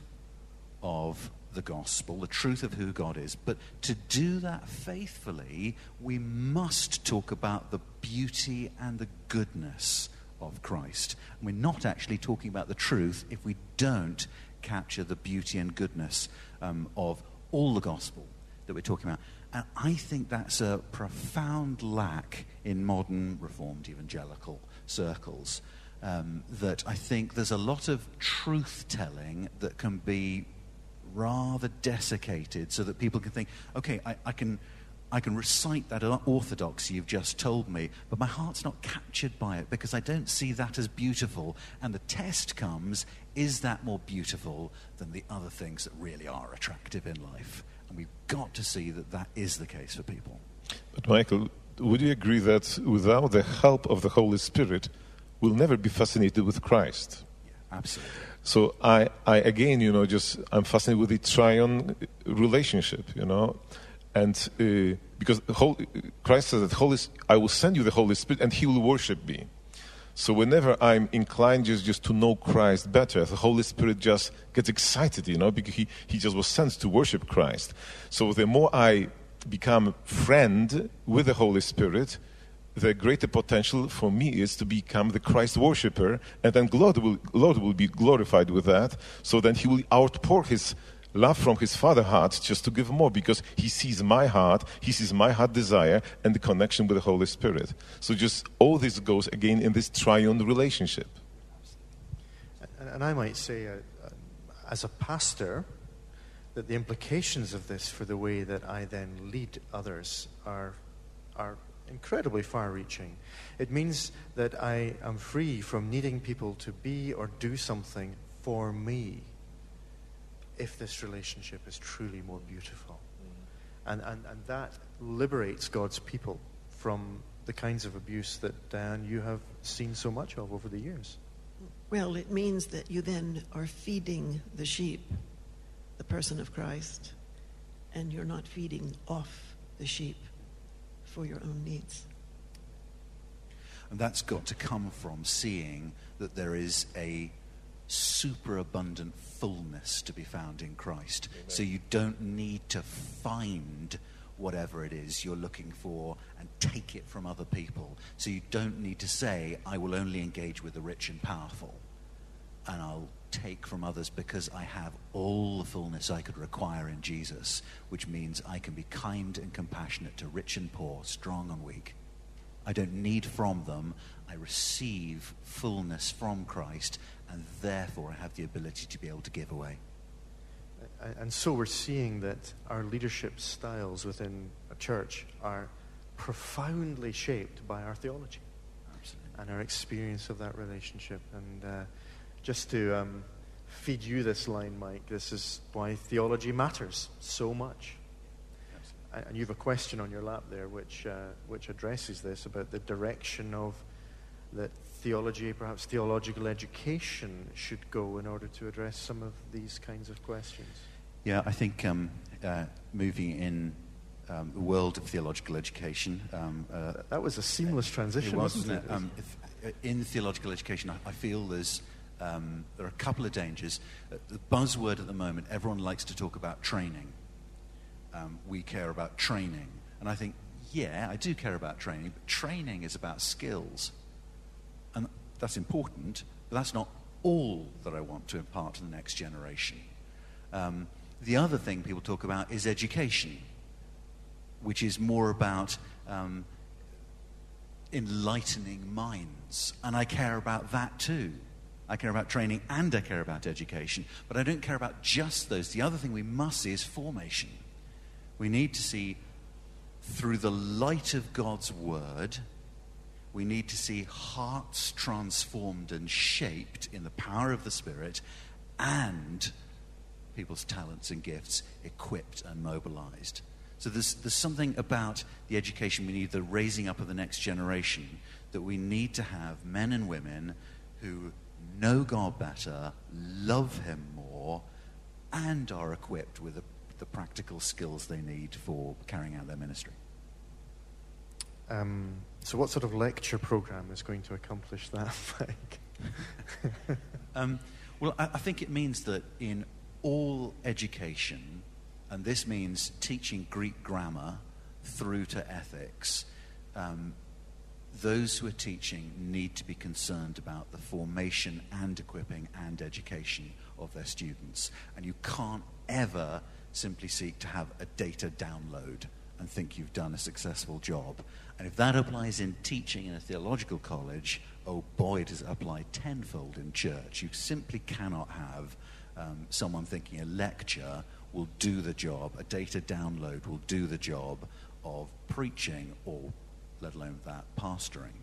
of the gospel, the truth of who God is. But to do that faithfully, we must talk about the beauty and the goodness of Christ. And we're not actually talking about the truth if we don't capture the beauty and goodness um, of all the gospel that we're talking about. And I think that's a profound lack in modern Reformed evangelical circles. Um, that I think there's a lot of truth-telling that can be rather desiccated so that people can think, okay, I, I can I can recite that orthodoxy you've just told me, but my heart's not captured by it because I don't see that as beautiful. And the test comes, is that more beautiful than the other things that really are attractive in life? And we've got to see that that is the case for people. But Michael, would you agree that without the help of the Holy Spirit, we'll never be fascinated with Christ? Yeah, absolutely. So I, I again, you know, just I'm fascinated with the triune relationship, you know, and uh, because the whole, Christ says that Holy, I will send you the Holy Spirit, and He will worship me. So whenever I'm inclined just, just to know Christ better, the Holy Spirit just gets excited, you know, because he, he just was sent to worship Christ. So the more I become friend with the Holy Spirit, the greater potential for me is to become the Christ worshipper, and then God will, Lord will be glorified with that. So then He will outpour His love from His Father heart just to give more, because He sees my heart, He sees my heart desire and the connection with the Holy Spirit. So just all this goes again in this triune relationship. And, and I might say, uh, uh, as a pastor, that the implications of this for the way that I then lead others are, are incredibly far-reaching. It means that I am free from needing people to be or do something for me if this relationship is truly more beautiful. Mm. And, and, and that liberates God's people from the kinds of abuse that, Diane, you have seen so much of over the years. Well, it means that you then are feeding the sheep, the person of Christ, and you're not feeding off the sheep for your own needs. And that's got to come from seeing that there is a superabundant fullness to be found in Christ. Amen. So you don't need to find whatever it is you're looking for and take it from other people. So you don't need to say, I will only engage with the rich and powerful, and I'll take from others because I have all the fullness I could require in Jesus, which means I can be kind and compassionate to rich and poor, strong and weak. I don't need from them. I receive fullness from Christ, and therefore I have the ability to be able to give away. And so we're seeing that our leadership styles within a church are profoundly shaped by our theology. Absolutely. And our experience of that relationship. And uh, just to um, feed you this line, Mike, this is why theology matters so much. Absolutely. And you have a question on your lap there which, uh, which addresses this, about the direction of that theology, perhaps theological education, should go in order to address some of these kinds of questions. Yeah, I think um, uh, moving in um, the world of theological education... Um, uh, that was a seamless transition, it was, wasn't it? it? Um, if, uh, in theological education, I, I feel there's um, there are a couple of dangers. Uh, the buzzword at the moment, everyone likes to talk about training. Um, we care about training. And I think, yeah, I do care about training, but training is about skills. And that's important, but that's not all that I want to impart to the next generation. Um, the other thing people talk about is education, which is more about um, enlightening minds. And I care about that too. I care about training and I care about education, but I don't care about just those. The other thing we must see is formation. We need to see, through the light of God's word, we need to see hearts transformed and shaped in the power of the Spirit, and people's talents and gifts equipped and mobilized. So there's, there's something about the education we need, the raising up of the next generation, that we need to have men and women who know God better, love him more, and are equipped with the, the practical skills they need for carrying out their ministry. Um, so what sort of lecture program is going to accomplish that, Mike? um, well, I, I think it means that in all education, and this means teaching Greek grammar through to ethics, um, those who are teaching need to be concerned about the formation and equipping and education of their students. And you can't ever simply seek to have a data download and think you've done a successful job. And if that applies in teaching in a theological college, oh boy, does it apply tenfold in church. You simply cannot have um, someone thinking a lecture will do the job, a data download will do the job of preaching, or let alone that, pastoring.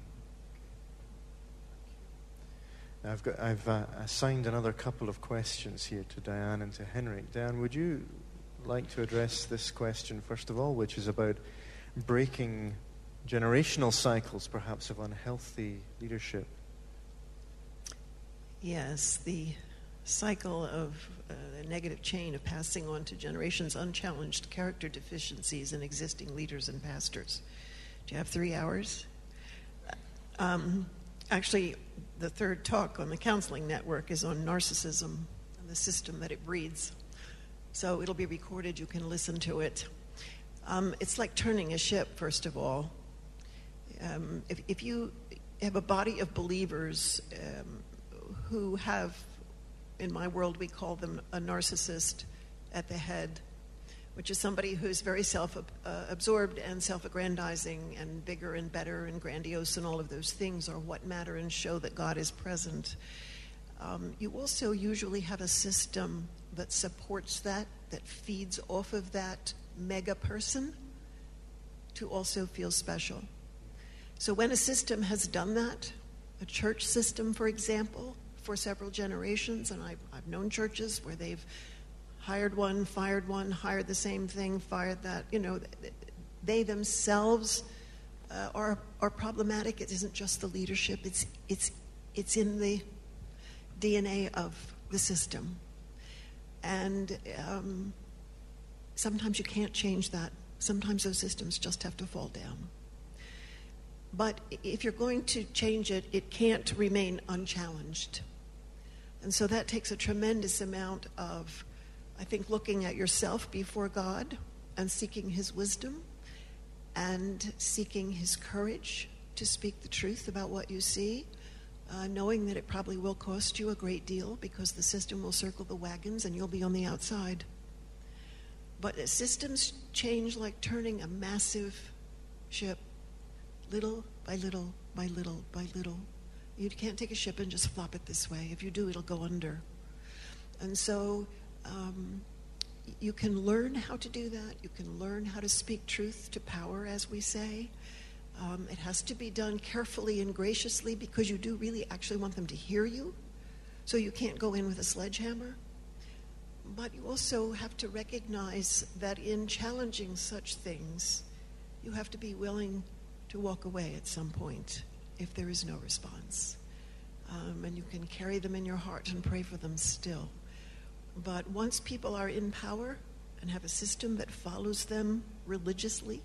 Now I've got, I've uh, assigned another couple of questions here to Diane and to Henrik. Diane, would you like to address this question first of all, which is about breaking generational cycles, perhaps, of unhealthy leadership? Yes, the cycle of uh, the negative chain of passing on to generations unchallenged character deficiencies in existing leaders and pastors. Do you have three hours? Um, actually, the third talk on the Counseling Network is on narcissism and the system that it breeds. So it'll be recorded. You can listen to it. Um, it's like turning a ship, first of all. Um, if, if you have a body of believers um, who have, in my world, we call them a narcissist at the head, which is somebody who's very self-absorbed uh, and self-aggrandizing and bigger and better and grandiose, and all of those things are what matter and show that God is present. Um, you also usually have a system that supports that, that feeds off of that mega person, to also feel special. So when a system has done that, a church system, for example, for several generations, and I've, I've known churches where they've hired one, fired one, hired the same thing, fired that, you know, they themselves uh, are are problematic. It isn't just the leadership, it's it's it's in the D N A of the system. And um, sometimes you can't change that. Sometimes those systems just have to fall down. But if you're going to change it, it can't remain unchallenged. And so that takes a tremendous amount of, I think, looking at yourself before God and seeking his wisdom and seeking his courage to speak the truth about what you see, uh, knowing that it probably will cost you a great deal because the system will circle the wagons and you'll be on the outside. But systems change like turning a massive ship, little by little by little by little. You can't take a ship and just flop it this way. If you do, it'll go under. And so um, you can learn how to do that. You can learn how to speak truth to power, as we say. Um, it has to be done carefully and graciously because you do really actually want them to hear you. So you can't go in with a sledgehammer. But you also have to recognize that in challenging such things, you have to be willing to walk away at some point if there is no response. Um, and you can carry them in your heart and pray for them still. But once people are in power and have a system that follows them religiously,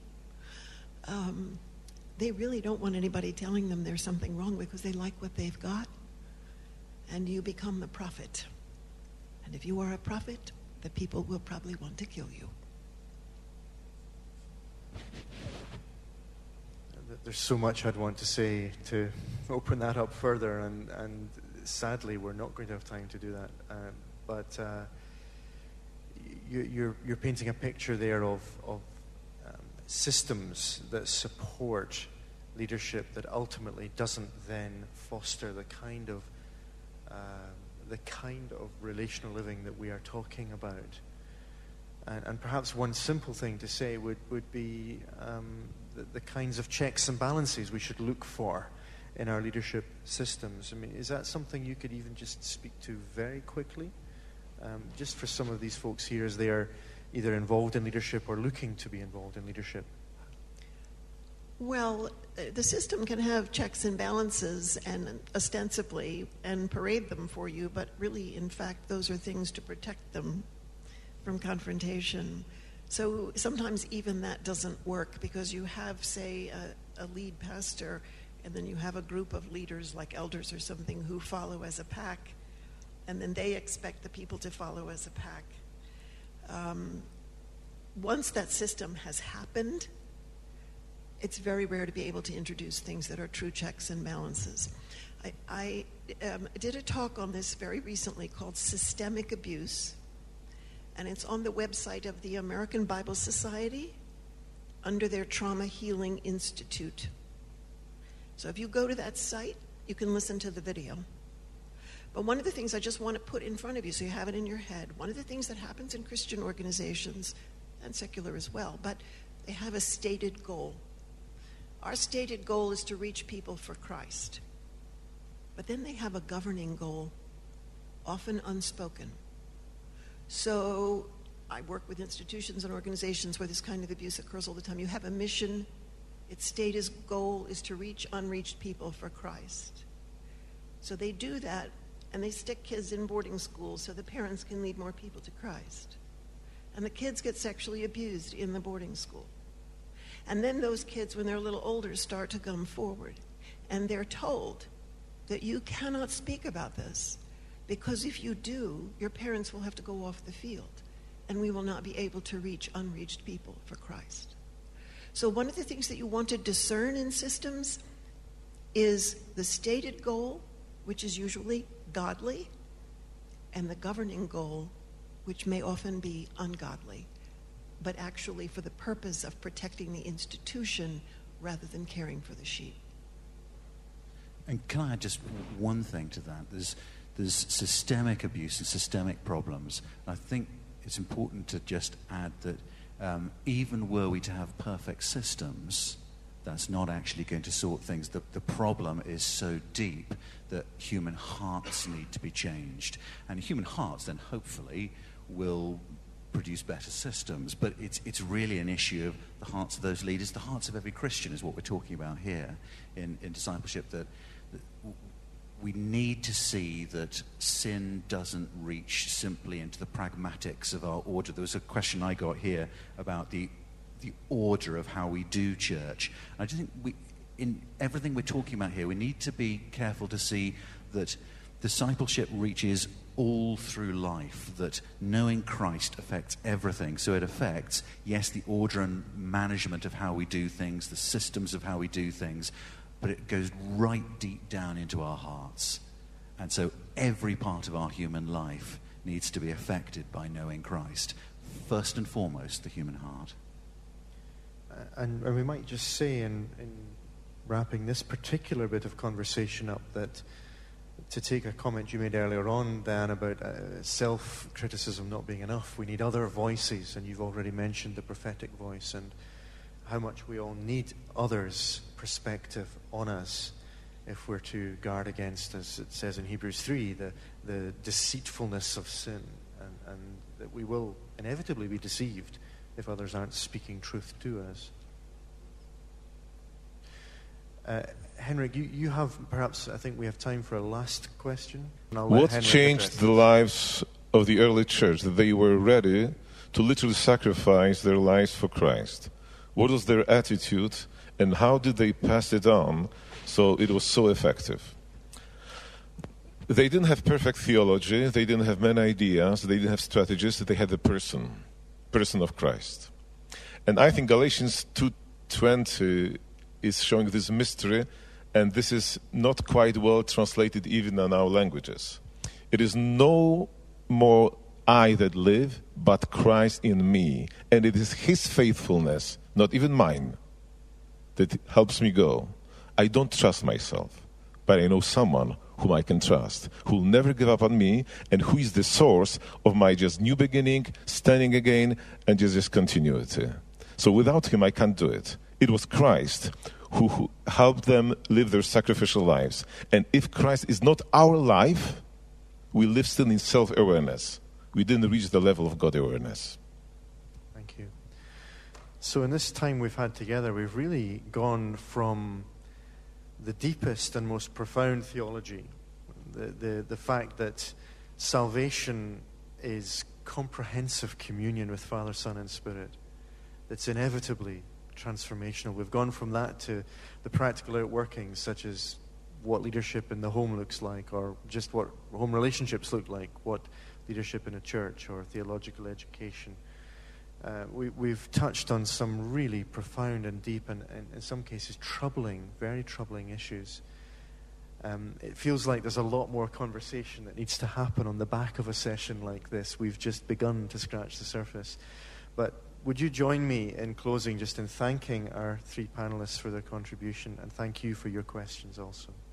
um, they really don't want anybody telling them there's something wrong because they like what they've got. And you become the prophet. And if you are a prophet, the people will probably want to kill you. There's so much I'd want to say to open that up further, and, and sadly we're not going to have time to do that. Um, but uh, you, you're, you're painting a picture there of, of um, systems that support leadership that ultimately doesn't then foster the kind of uh, the kind of relational living that we are talking about. And, and perhaps one simple thing to say would, would be um, the, the kinds of checks and balances we should look for in our leadership systems. I mean, is that something you could even just speak to very quickly? Um, just for some of these folks here as they are either involved in leadership or looking to be involved in leadership. Well, the system can have checks and balances and ostensibly and parade them for you, but really, in fact, those are things to protect them from confrontation. So sometimes even that doesn't work because you have, say, a, a lead pastor, and then you have a group of leaders like elders or something who follow as a pack, and then they expect the people to follow as a pack. Um, once that system has happened, it's very rare to be able to introduce things that are true checks and balances. I, I um, did a talk on this very recently called Systemic Abuse, and it's on the website of the American Bible Society under their Trauma Healing Institute. So if you go to that site, you can listen to the video. But one of the things I just want to put in front of you so you have it in your head, one of the things that happens in Christian organizations, and secular as well, but they have a stated goal. Our stated goal is to reach people for Christ. But then they have a governing goal, often unspoken. So I work with institutions and organizations where this kind of abuse occurs all the time. You have a mission. Its stated goal is to reach unreached people for Christ. So they do that, and they stick kids in boarding schools so the parents can lead more people to Christ. And the kids get sexually abused in the boarding school. And then those kids, when they're a little older, start to come forward. And they're told that you cannot speak about this because if you do, your parents will have to go off the field and we will not be able to reach unreached people for Christ. So one of the things that you want to discern in systems is the stated goal, which is usually godly, and the governing goal, which may often be ungodly, but actually for the purpose of protecting the institution rather than caring for the sheep. And can I add just one thing to that? There's there's systemic abuse and systemic problems. I think it's important to just add that um, even were we to have perfect systems, that's not actually going to sort things. The, the problem is so deep that human hearts need to be changed. And human hearts then hopefully will produce better systems. But it's, it's really an issue of the hearts of those leaders. The hearts of every Christian is what we're talking about here in, in discipleship, that, that we need to see that sin doesn't reach simply into the pragmatics of our order. There was a question I got here about the the order of how we do church. I just think we, in everything we're talking about here, we need to be careful to see that discipleship reaches all through life, that knowing Christ affects everything. So it affects, yes, the order and management of how we do things, the systems of how we do things, but it goes right deep down into our hearts. And so every part of our human life needs to be affected by knowing Christ. First and foremost, the human heart. And, and we might just say in, in wrapping this particular bit of conversation up that, to take a comment you made earlier on, Dan, about uh, self-criticism not being enough, we need other voices, and you've already mentioned the prophetic voice and how much we all need others' perspective on us if we're to guard against, as it says in Hebrews three, the, the deceitfulness of sin, and, and that we will inevitably be deceived if others aren't speaking truth to us. Uh, Henrik, you, you have perhaps, I think we have time for a last question. What changed the lives of the early church, that they were ready to literally sacrifice their lives for Christ? What was their attitude, and how did they pass it on so it was so effective? They didn't have perfect theology, they didn't have many ideas, they didn't have strategies, they had the person. person of Christ. And I think Galatians two twenty is showing this mystery, and this is not quite well translated even in our languages. It is no more I that live, but Christ in me. And it is his faithfulness, not even mine, that helps me go. I don't trust myself, but I know someone whom I can trust, who will never give up on me, and who is the source of my just new beginning, standing again, and just, just continuity. So without him, I can't do it. It was Christ who, who helped them live their sacrificial lives. And if Christ is not our life, we live still in self-awareness. We didn't reach the level of God-awareness. Thank you. So in this time we've had together, we've really gone from the deepest and most profound theology, the, the, the fact that salvation is comprehensive communion with Father, Son, and Spirit, that's inevitably transformational. We've gone from that to the practical outworkings, such as what leadership in the home looks like, or just what home relationships look like, what leadership in a church or theological education. Uh, we, we've touched on some really profound and deep and, and in some cases troubling, very troubling issues. Um, it feels like there's a lot more conversation that needs to happen on the back of a session like this. We've just begun to scratch the surface. But would you join me in closing just in thanking our three panelists for their contribution, and thank you for your questions also.